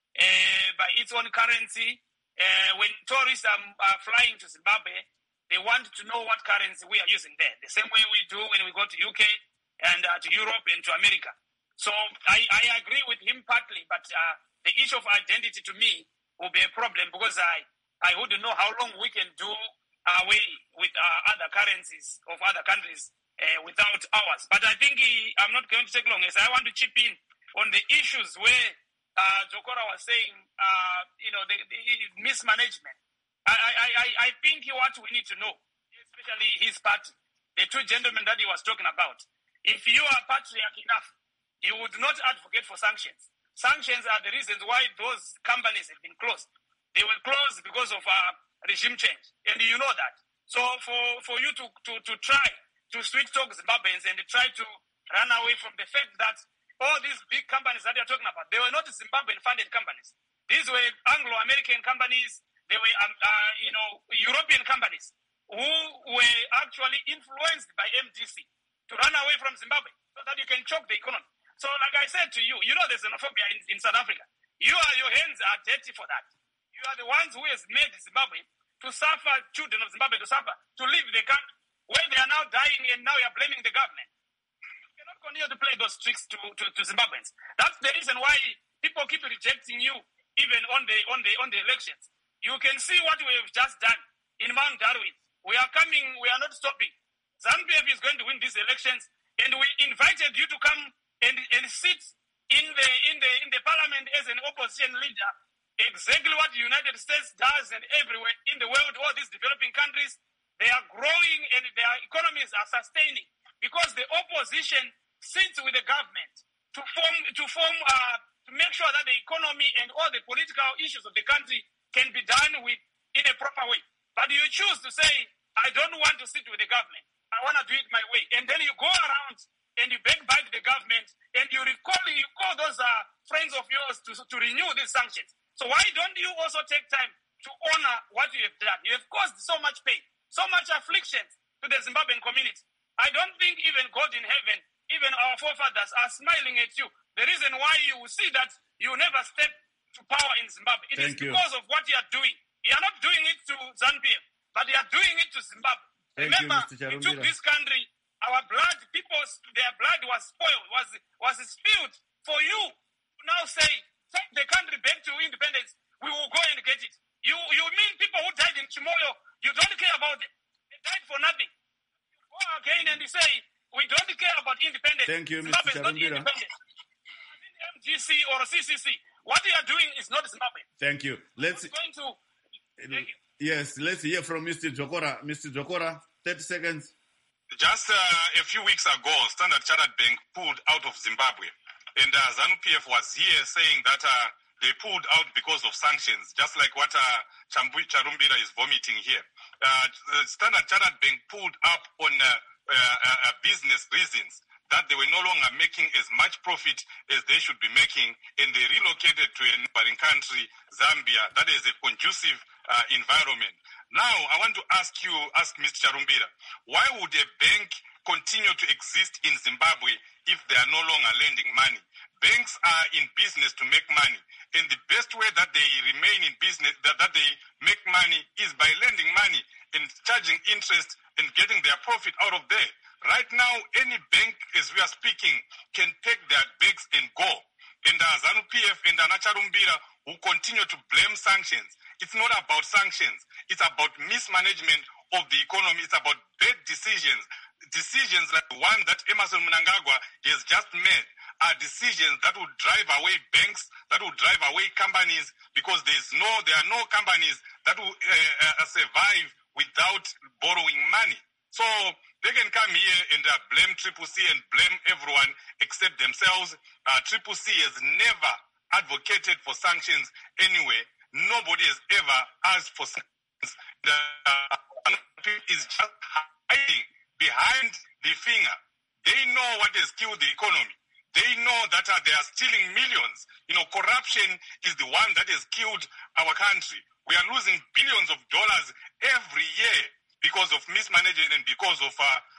Speaker 4: uh, by its own currency. Uh, when tourists are, are flying to Zimbabwe, they want to know what currency we are using there, the same way we do when we go to U K and uh, to Europe and to America. So I, I agree with him partly, but uh, the issue of identity to me will be a problem because I, I wouldn't know how long we can do away with uh, other currencies of other countries uh, without ours. But I think he, I'm not going to take long. Yes, I want to chip in on the issues where uh, Jokora was saying, uh, you know, the, the mismanagement. I, I, I, I think what we need to know, especially his party, the two gentlemen that he was talking about, if you are patriarch enough, you would not advocate for sanctions. Sanctions are the reasons why those companies have been closed. They were closed because of uh, regime change, and you know that. So for, for you to, to, to try to sweet talk Zimbabweans and try to run away from the fact that all these big companies that you're talking about, they were not Zimbabwean-funded companies. These were Anglo-American companies. They were, um, uh, you know, European companies who were actually influenced by M D C to run away from Zimbabwe so that you can choke the economy. So like I said to you, you know there's xenophobia in, in South Africa. You are, your hands are dirty for that. You are the ones who has made Zimbabwe to suffer, children of Zimbabwe to suffer, to leave the country where they are now dying and now you're blaming the government. You cannot continue to play those tricks to, to, to Zimbabweans. That's the reason why people keep rejecting you even on the, on the, on the elections. You can see what we have just done in Mount Darwin. We are coming, we are not stopping. ZANU-P F is going to win these elections and we invited you to come and, and sit in the in the in the parliament as an opposition leader, exactly what the United States does and everywhere in the world, all these developing countries, they are growing and their economies are sustaining because the opposition sits with the government to form to form uh, to make sure that the economy and all the political issues of the country can be done with in a proper way. But you choose to say, I don't want to sit with the government. I want to do it my way. And then you go around and you backbite the government, and you recall, you call those uh, friends of yours to, to renew these sanctions. So why don't you also take time to honor what you have done? You have caused so much pain, so much affliction to the Zimbabwean community. I don't think even God in heaven, even our forefathers are smiling at you. The reason why you will see that you never step to power in Zimbabwe, it
Speaker 1: Thank
Speaker 4: is
Speaker 1: you.
Speaker 4: because of what you are doing. You are not doing it to ZANU-P F, but you are doing it to Zimbabwe.
Speaker 1: Thank
Speaker 4: Remember,
Speaker 1: you,
Speaker 4: we took this country. Our blood, people's, their blood was spoiled, was was spilled for you to now say, take the country back to independence. We will go and get it. You you mean people who died in Chimoyo, you don't care about them. They died for nothing. You go again and you say, we don't care about independence.
Speaker 1: Thank you, Mister
Speaker 4: Zimbabwe is not
Speaker 1: Charumbira.
Speaker 4: independent. I mean M G C or C C C. What you are doing is not Zimbabwe.
Speaker 1: Thank you. Let's
Speaker 4: I'm going to... Thank you.
Speaker 1: yes, let's hear from Mister Jokora. Mister Jokora, thirty seconds.
Speaker 5: Just uh, a few weeks ago, Standard Chartered Bank pulled out of Zimbabwe. And uh, ZANU-P F was here saying that uh, they pulled out because of sanctions, just like what uh, Chambu- Charumbira is vomiting here. Uh, the Standard Chartered Bank pulled up on uh, uh, uh, business reasons that they were no longer making as much profit as they should be making, and they relocated to a neighboring country, Zambia, that is a conducive uh, environment. Now, I want to ask you, ask Mister Charumbira, why would a bank continue to exist in Zimbabwe if they are no longer lending money? Banks are in business to make money, and the best way that they remain in business, that, that they make money, is by lending money and charging interest and getting their profit out of there. Right now, any bank, as we are speaking, can take their bags and go. And uh, ZANU-P F and uh, Charumbira will continue to blame sanctions. It's not about sanctions. It's about mismanagement of the economy. It's about bad decisions. Decisions like the one that Emmerson Mnangagwa has just made are decisions that will drive away banks, that will drive away companies, because there's no, there are no companies that will uh, uh, survive without borrowing money. So they can come here and uh, blame Triple C and blame everyone except themselves. Uh, Triple C has never advocated for sanctions anyway. Nobody has ever asked for sanctions. The uh, is just hiding behind the finger. They know what has killed the economy. They know that uh, they are stealing millions. You know, corruption is the one that has killed our country. We are losing billions of dollars every year because of mismanagement and because of uh,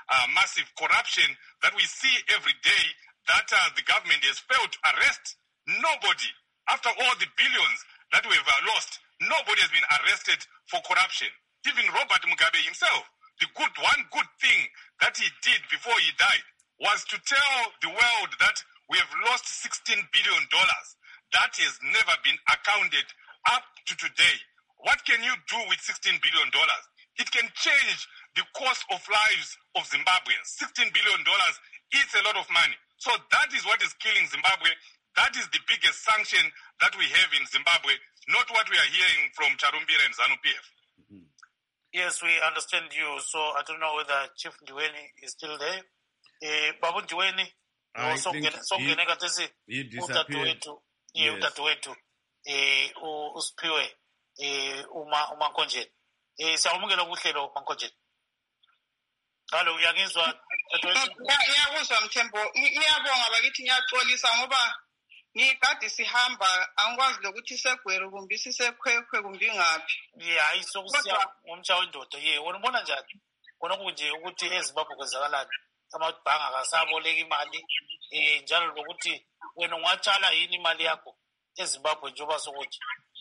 Speaker 5: uh, massive corruption that we see every day that uh, the government has failed to arrest. Nobody, after all the billions that we have uh, lost, nobody has been arrested for corruption. Even Robert Mugabe himself, the good one good thing that he did before he died was to tell the world that we have lost sixteen billion dollars. That has never been accounted up to today. What can you do with sixteen billion dollars? It can change the course of lives of Zimbabweans. sixteen billion dollars is a lot of money. So that is what is killing Zimbabwe. That is the biggest sanction that we have in Zimbabwe, not what we are hearing from Charumbira and ZANU-P F.
Speaker 2: Mm-hmm. Yes, we understand you. So I don't know whether Chief Ndiweni is still there. Uh, Babu Ndiweni,
Speaker 1: I think he, he disappeared.
Speaker 2: Yes. Utatu wetu eh uSiphiwe eh uma uMankonjeni eh siyamukela kuhlelo uMankonjeni. Hallo uyangizwa
Speaker 6: ngiyakuzwa Mthembo ngiyabonga bakithi ngiyaxolisa ngoba ngikade sihamba angikwazi lokuthi segwere kumbi sisekhwekhwe kumbi ngapi.
Speaker 2: Yeah ayisokusiya ngomtsha wendoda ye wona ubona njani khona kunje ukuthi eZimbabwe kwenzakalani amabhanga akasaboleka imali eh njalo lokuthi wena ungatshala yini imali yakho eZimbabwe njoba sokuthi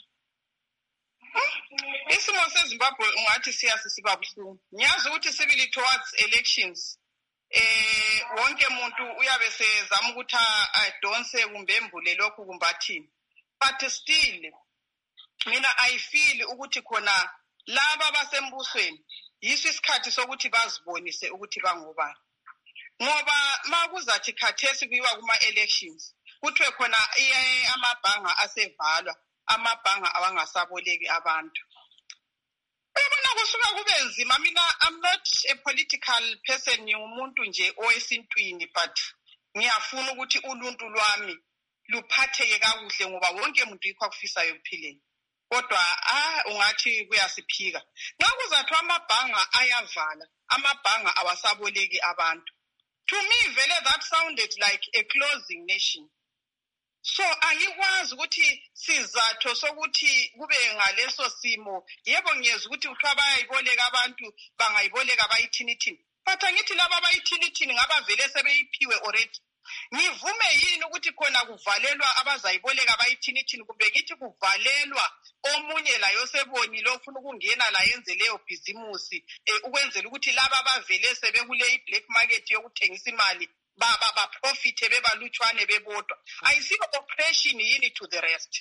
Speaker 6: isimo seZimbabwe ungathi siyasiba buhlungu ngiyazi ukuthi sibili towards elections eh wonke umuntu uyabe sezama ukuthi adonse kumbe embule lokhu kumbathini but still mina I feel ukuthi khona laba basembusweni yiso isikhathi sokuthi bazibonise ukuthi bangobani ngoba makuzathi khathesi kuyiwa kuma elections kuthiwe khona amabhanga asevalwa amabhanga abangasaboleki abantu uyabona kusuka kube nzima mina I'm not a political person ngingumuntu nje owesintwini but ngiyafuna ukuthi uluntu lwami luphatheke kakuhle ngoba wonke umuntu yikho akufisayo ekuphileni kodwa ah ungathi kuyasiphika ngakuzathi amabhanga ayavala amabhanga awasaboleki abantu. To me vele that sounded like a closing nation. So angikwazi ukuthi sizatho sokuthi kube ngaleso simo yebo ngiyeza ukuthi uthiwa bayayiboleka abantu bangayiboleka bayithini but angithi laba bayithini ngaba vele sebeyiphiwe already. Ngivume yini ukuthi khona kuvalelwa abazayiboleka bayithini kumbe ngithi kuvalelwa omunye la yoseboni lofuna ukungena la yenze leyo business ukwenzela ukuthi laba bavele sebekule black market yokuthengisa imali baba ba profit bebalutshwane bebodwa ayisibo oppression yini to the rest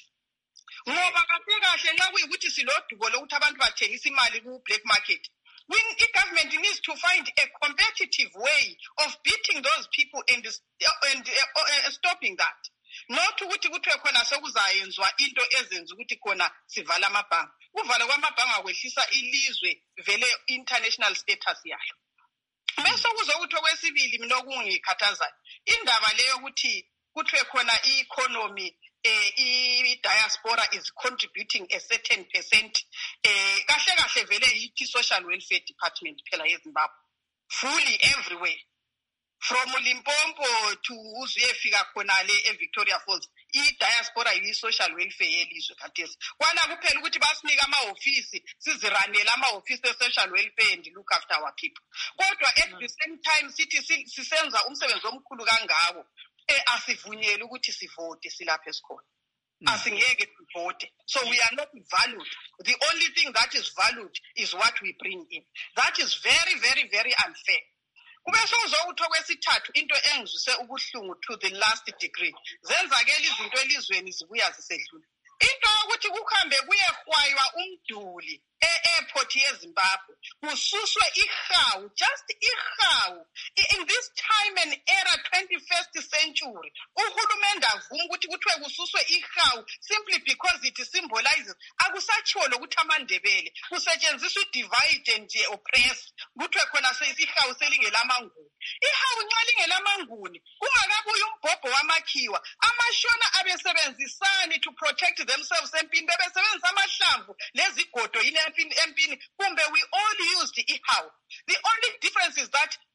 Speaker 6: ngoba kahle kahle nxa kuyikuthi silodubo lokuthi abantu bathengisa imali ku black market when the government needs to find a competitive way of beating those people and and uh, uh, stopping that not ukuthi kuthiwe khona sekuzayenzwa into ezenza ukuthi khona sivala amabhanga uvala kwamabhanga kwehlisa ilizwe vele international status yalo bese kuzokuthi okwesibili mina okungikhathazayo indaba leyo ukuthi kuthiwe khona i-economy eh i-diaspora is contributing a certain percent eh kahle kahle vele yithi social welfare department phela eZimbabwe fully everywhere from Limpopo to uzuyefika khona le eVictoria Falls i-diaspora yi-social welfare yelizwe khathesi kwana kuphela ukuthi basinika ama-ofisi siziranele ama-ofisi e-social welfare and look after our people kodwa at the same time sithi sisenza umsebenzi omkhulu kangako eh asivunyele ukuthi sivote silapha esikhona asingeke sivote so we are not valued. The only thing that is valued is what we bring in. That is very very very unfair. Kube sokuzokuthi okwesithathu into engizuse ubuhlungu to the last degree zenzakela izinto elizweni zibuya zisedlula into ukuthi kuhambe kuyehwaywa umduli e-airport yeZimbabwe kususwe ihawu just ihawu in this time and era twenty-first century uhulumende avuma ukuthi kuthiwe kususwe ihawu simply because it symbolizes akusatshiwo lokuthi amandebele kusetshenziswa i-divide and oppress kuthiwe khona ihawu selingelamanguni ihawu nxa lingelamanguni kungakabuya umbhobho wamakhiwa amashona abesebenzisani to protect themselves empini bebesebenzisa amahlamvu lezigodo yini empini empini kumbe we all used ihawu. The only difference is that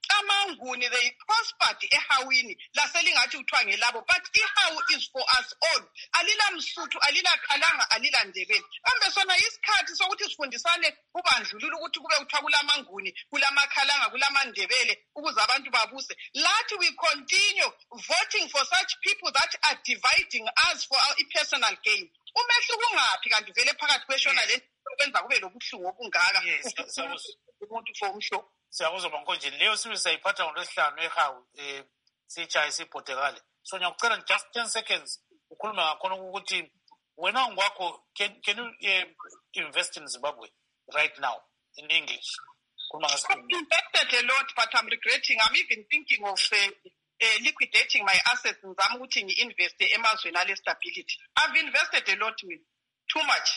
Speaker 6: amanguni, they prospered ehawini laselingathi kuthiwa ngelabo, but ihawu is for us all. Alila Msuthu, alila Khalanga, alila Ndebele. Kambe sona isikhathi sokuthi sifundisane ubandlululo ukuthi kube kuthiwa kulamanguni, kulamakhalanga, kulamandebele ukuze abantu babuse. Lathi we continue voting for such people that are dividing us for our personal gain. Umehluko ungaphi kanti vele phakathi kweshona le kwenza kube lobuhlungu obungaka. Umuntu for umhlo.
Speaker 2: Siyakuzwa Mankonjeni, leyo sibe sayiphatha ngolwesihlanu ehawu eh sichaye siphotekale. So ngiyakucela just ten seconds ukhuluma ngakhona ukuthi wena ngwakho can can you uh, invest in Zimbabwe right now in English?
Speaker 6: I've invested a lot, but I'm regretting. I'm even thinking of uh, uh, liquidating my assets and I'm going to invest in emazweni stability. I've invested a lot, too much,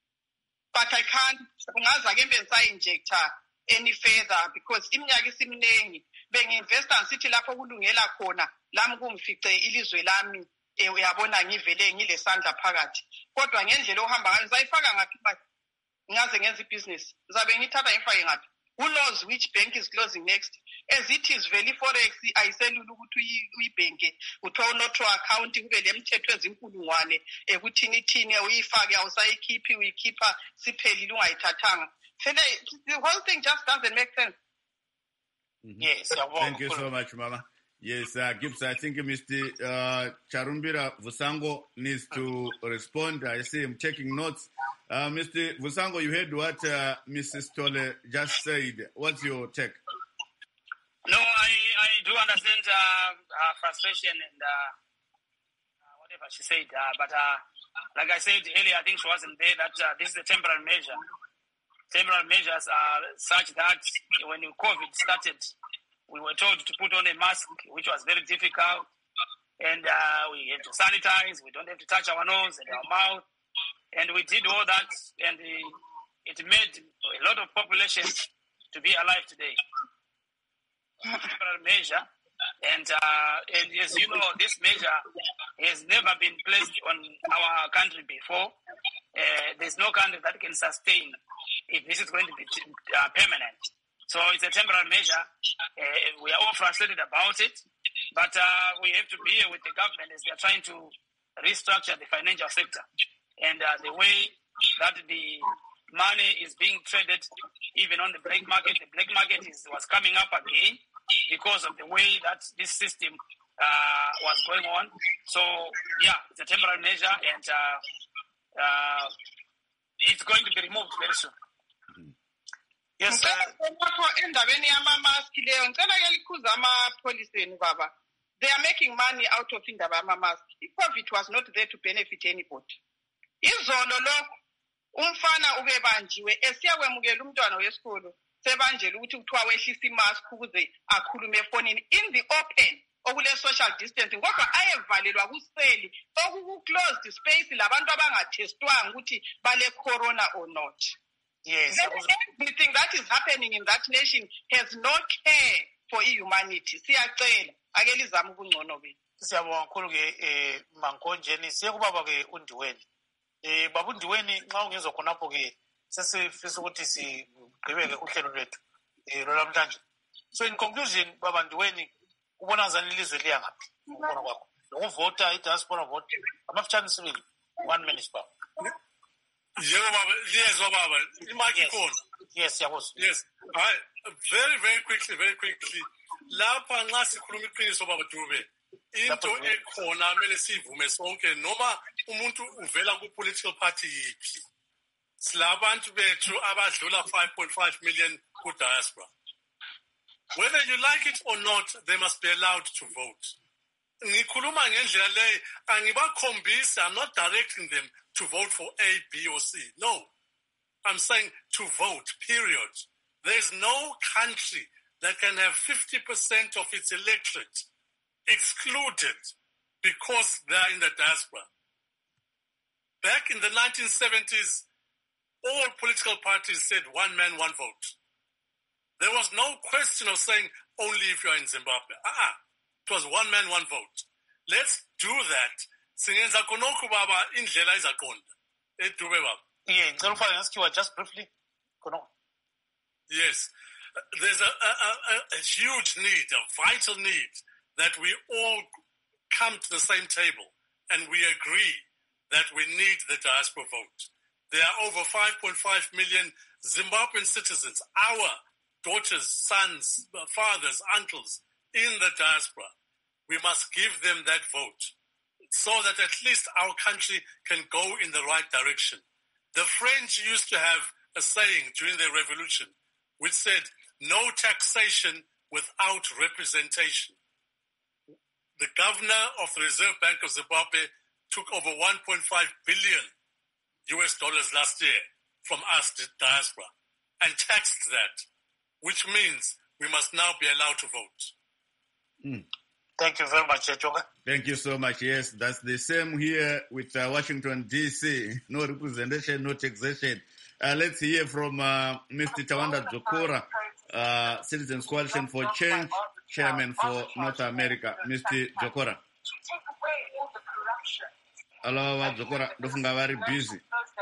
Speaker 6: but I can't. Ngaza ke benza injector any further because iminyaka isimnengi benginvesta ngithi lapho kulungela khona lami kungifice ilizwe lami uyabona ngivele ngilesandla phakathi kodwa ngendlela ohamba ngayo ngizayifaka ngaphi manje ngaze ngenza ibusiness ngizabe ngithatha ngifake ngaphi. Who knows which bank is closing next? As it is very forex ayiselula ukuthi uyibhenke uthiwa unotho account kube lemthetho ezinkulungwane ekuthini thini uyifake awusayikhiphi uyikhipha siphelile ungayithathanga. The whole thing just doesn't make sense.
Speaker 1: Mm-hmm.
Speaker 2: Yes.
Speaker 1: Thank you so much, Mama. Yes, uh, Gibbs, I think Mister Uh, Charumbira Vusango needs to respond. I see him taking notes. Uh, Mister Vusango, you heard what uh, Missus Tole just said. What's your take?
Speaker 4: No, I, I do understand uh, her frustration and uh, whatever she said. Uh, but uh, like I said earlier, I think she wasn't there, that uh, this is a temporary measure. Temporary measures are such that when COVID started, we were told to put on a mask, which was very difficult. And uh, we had to sanitize. We don't have to touch our nose and our mouth. And we did all that. And it made a lot of population to be alive today. Temporary measure. And, uh, and as you know, this measure has never been placed on our country before. Uh, there's no country that can sustain if this is going to be uh, permanent. So it's a temporary measure. Uh, we are all frustrated about it, but uh, we have to be here with the government as they are trying to restructure the financial sector. And uh, the way that the money is being traded, even on the black market, the black market is, was coming up again because of the way that this system uh, was going on. So, yeah, it's a temporary measure, and uh, uh, it's going to be removed very soon.
Speaker 2: Yes, sir.
Speaker 6: They are making money out of indaba yama-mask. I-COVID was not there to benefit anybody. Izolo lokho umfana ubebanjiwe esiyakwemukela umntwana wesikolo sebanjela ukuthi kuthiwa wehlisa imask ukuze akhulume efonini in the open okule social distancing kodwa ayevalelwa kuseli okuku-closed space labantu abangatestwanga ukuthi bale corona or not.
Speaker 2: Yes.
Speaker 6: Everything that is happening in that nation has no care for humanity. Siyacela ake lizama ubungcono bethu.
Speaker 2: Siyabonga kakhulu ke eh Mankonjeni siye kubaba ke uNdiweni. Eh baba uNdiweni nxa ungezwe khonapho ke sesifisa ukuthi sigqibeke uhlelo lwethu eh lolwamhlanje. So in conclusion baba Ndiweni ubona ngani ilizwe liya ngaphi ukubona kwakho? Ukuvota i-diaspora vote amafutshane sibili one minute baba.
Speaker 3: Yebo baba liyezwa baba imaki khona.
Speaker 2: Yes yabos.
Speaker 3: Yes. Hayi very very quickly very quickly lapha nxa sikhuluma iqiniso baba Dube into ekhona kumele sivume sonke noma umuntu uvela ku political party yiphi silabantu bethu abadlula five point five million ku diaspora. Whether you like it or not, they must be allowed to vote. Ngikhuluma ngendlela leyo angibakhombisi, I'm not directing them to vote for A, B or C. No. I'm saying to vote, period. There's no country that can have fifty percent of its electorate excluded because they're in the diaspora. Back in the nineteen seventies, all political parties said one man, one vote. There was no question of saying only if you're in Zimbabwe. Ah, it was one man, one vote. Let's do that. Singenza konoko baba indlela izaqonda. Edube baba.
Speaker 2: Yeah, ngicela ufake ngesikiwa just briefly. Kono.
Speaker 3: Yes. there's a, a, a, a huge need, a vital need, that we all come to the same table and we agree that we need the diaspora vote. There are over five point five million Zimbabwean citizens, our daughters, sons, fathers, uncles in the diaspora. We must give them that vote so that at least our country can go in the right direction. The French used to have a saying during the revolution which said, no taxation without representation. The governor of the Reserve Bank of Zimbabwe took over one point five billion U S dollars last year from us, the diaspora, and taxed that, which means we must now be allowed to vote.
Speaker 1: Mm.
Speaker 2: Thank you very much, Jonga.
Speaker 1: Thank you so much. Yes, that's the same here with uh, Washington, D C. No representation, no taxation. Uh, let's hear from uh, Mister Tawanda Dzokora, uh, Citizens Coalition for Change, Chairman for North America. Mister Dzokora. Hello, Dzokora. Dofunga very busy.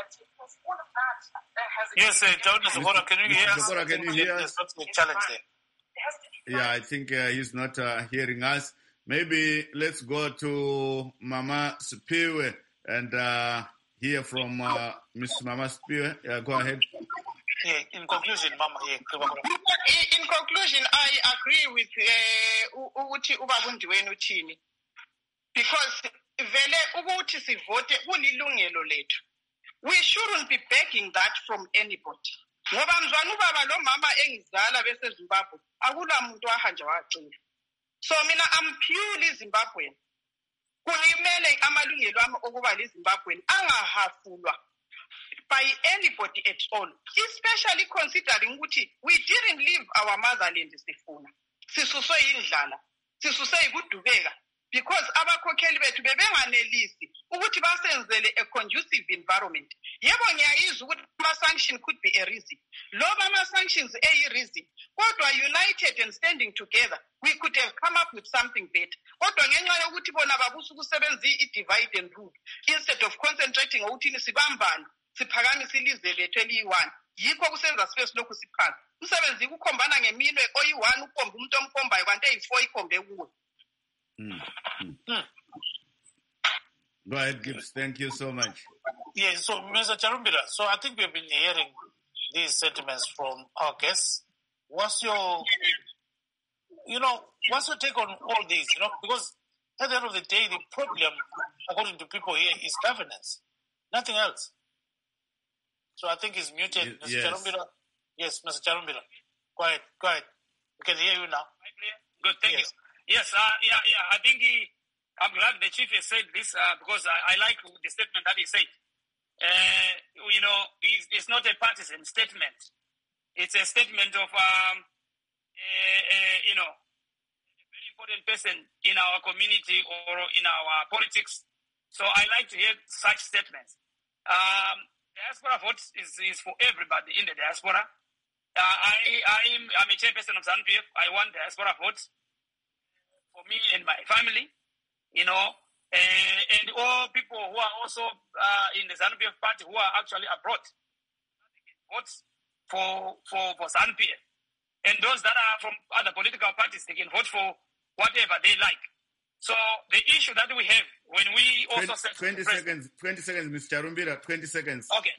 Speaker 2: Yes, uh, Tawanda Dzokora, can you hear us?
Speaker 1: Dzokora, can you hear us?
Speaker 2: There's a challenge there.
Speaker 1: Yeah, I think uh, he's not uh, hearing us. Maybe let's go to Mama Spiwe and uh, hear from uh, Miss Mama Spiwe. Uh, go ahead.
Speaker 2: Yeah, in conclusion, Mama. Yeah,
Speaker 6: in conclusion, I agree with ukuthi ubabundiweni uthini, because vele ukuthi sivote kulilungelo lethu. We shouldn't be begging that from anybody. Ngoba mzwana ubaba lo mama engizala bese Zimbabwe akula muntu ahanja wacela. So mina I'm purely Zimbabwean. Kunimele amalungelo ami okuba liZimbabwean angahafulwa by anybody at all, especially considering ukuthi we didn't leave our motherland sifuna. Sisuswe indlala, sisuswe ikudubeka, because abakhokheli bethu bebenganelisi ukuthi basenzele a conducive environment. Yebo ngiyayizwa ukuthi ama-sanction could be a reason. Loba ama-sanctions eyi-reason, kodwa united and standing together, we could have come up with something better. Kodwa ngenxa yokuthi bona babusa ukusebenza i-divide and rule, instead of concentrating ukuthi sibambane, siphakamise ilizwe lethu eliyi-one. Yikho kusenza sibe silokhu siphansi. Umsebenzi ukukhombana ngeminwe oyi-one ukhomba umuntu omkhombayo kanti eyi-four ikhombe kuwe.
Speaker 1: Mm. Mm. Go ahead, Gibbs. Thank you so much.
Speaker 2: Yes, so Mister Charumbira, so I think we've been hearing these sentiments from our guests. What's your, you know, what's your take on all these? You know, because at the end of the day, the problem, according to people here, is governance, nothing else. So I think it's muted, Mister Yes. Charumbira. Yes, Mister Charumbira. Go ahead, go ahead. We can hear you now.
Speaker 4: Good, thank
Speaker 2: Yes.
Speaker 4: you. Yes, uh, yeah, yeah. I think he, I'm glad the chief has said this uh, because I, I like the statement that he said. Uh, you know, it's, it's not a partisan statement. It's a statement of, um, uh, uh, you know, a very important person in our community or in our politics. So I like to hear such statements. Um, diaspora vote is, is for everybody in the diaspora. Uh, I, I'm, I'm a chairperson of ZANU-P F. I want diaspora votes for me and my family, you know, uh, and all people who are also uh, in the ZANU-P F party who are actually abroad. They can vote for, for, for ZANU-P F. And those that are from other political parties, they can vote for whatever they like. So the issue that we have when we also
Speaker 1: twenty, twenty seconds, twenty seconds, Mister Charumbira, twenty seconds.
Speaker 4: Okay.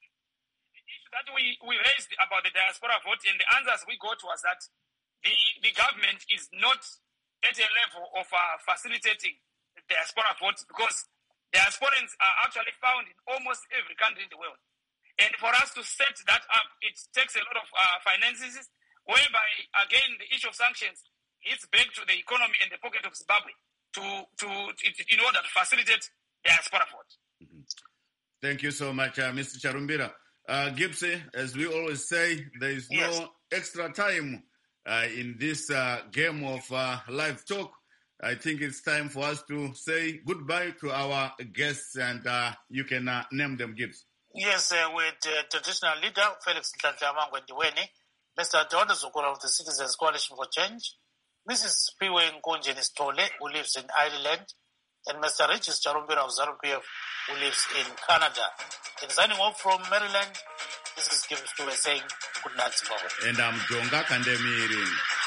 Speaker 4: The issue that we, we raised about the diaspora vote and the answers we got was that the, the government is not at a level of uh, facilitating the diaspora vote because diasporans are actually found in almost every country in the world. And for us to set that up, it takes a lot of uh, finances, whereby, again, the issue of sanctions hits back to the economy and the pocket of Zimbabwe to, to, in order to facilitate diaspora vote.
Speaker 1: Mm-hmm. Thank you so much, uh, Mister Charumbira. Uh, Gibsy, as we always say, there is no
Speaker 2: Yes.
Speaker 1: extra time uh, in this uh, game of uh, live talk. I think it's time for us to say goodbye to our guests, and uh, you can uh, name them, Gibbs.
Speaker 2: Yes, uh, with uh, traditional leader Felix Nhlanhla Mangwendiweni, Mister Tawanda Dzokora of the Citizens Coalition for Change, Missus Piwe Nkonjeni Stole, who lives in Ireland, and Mister Regis Charumbira of ZANU-P F, who lives in Canada. And signing off from Maryland, this is Kim Stube saying good night, Zimbabwe.
Speaker 1: And I'm Jonga Kandemiri.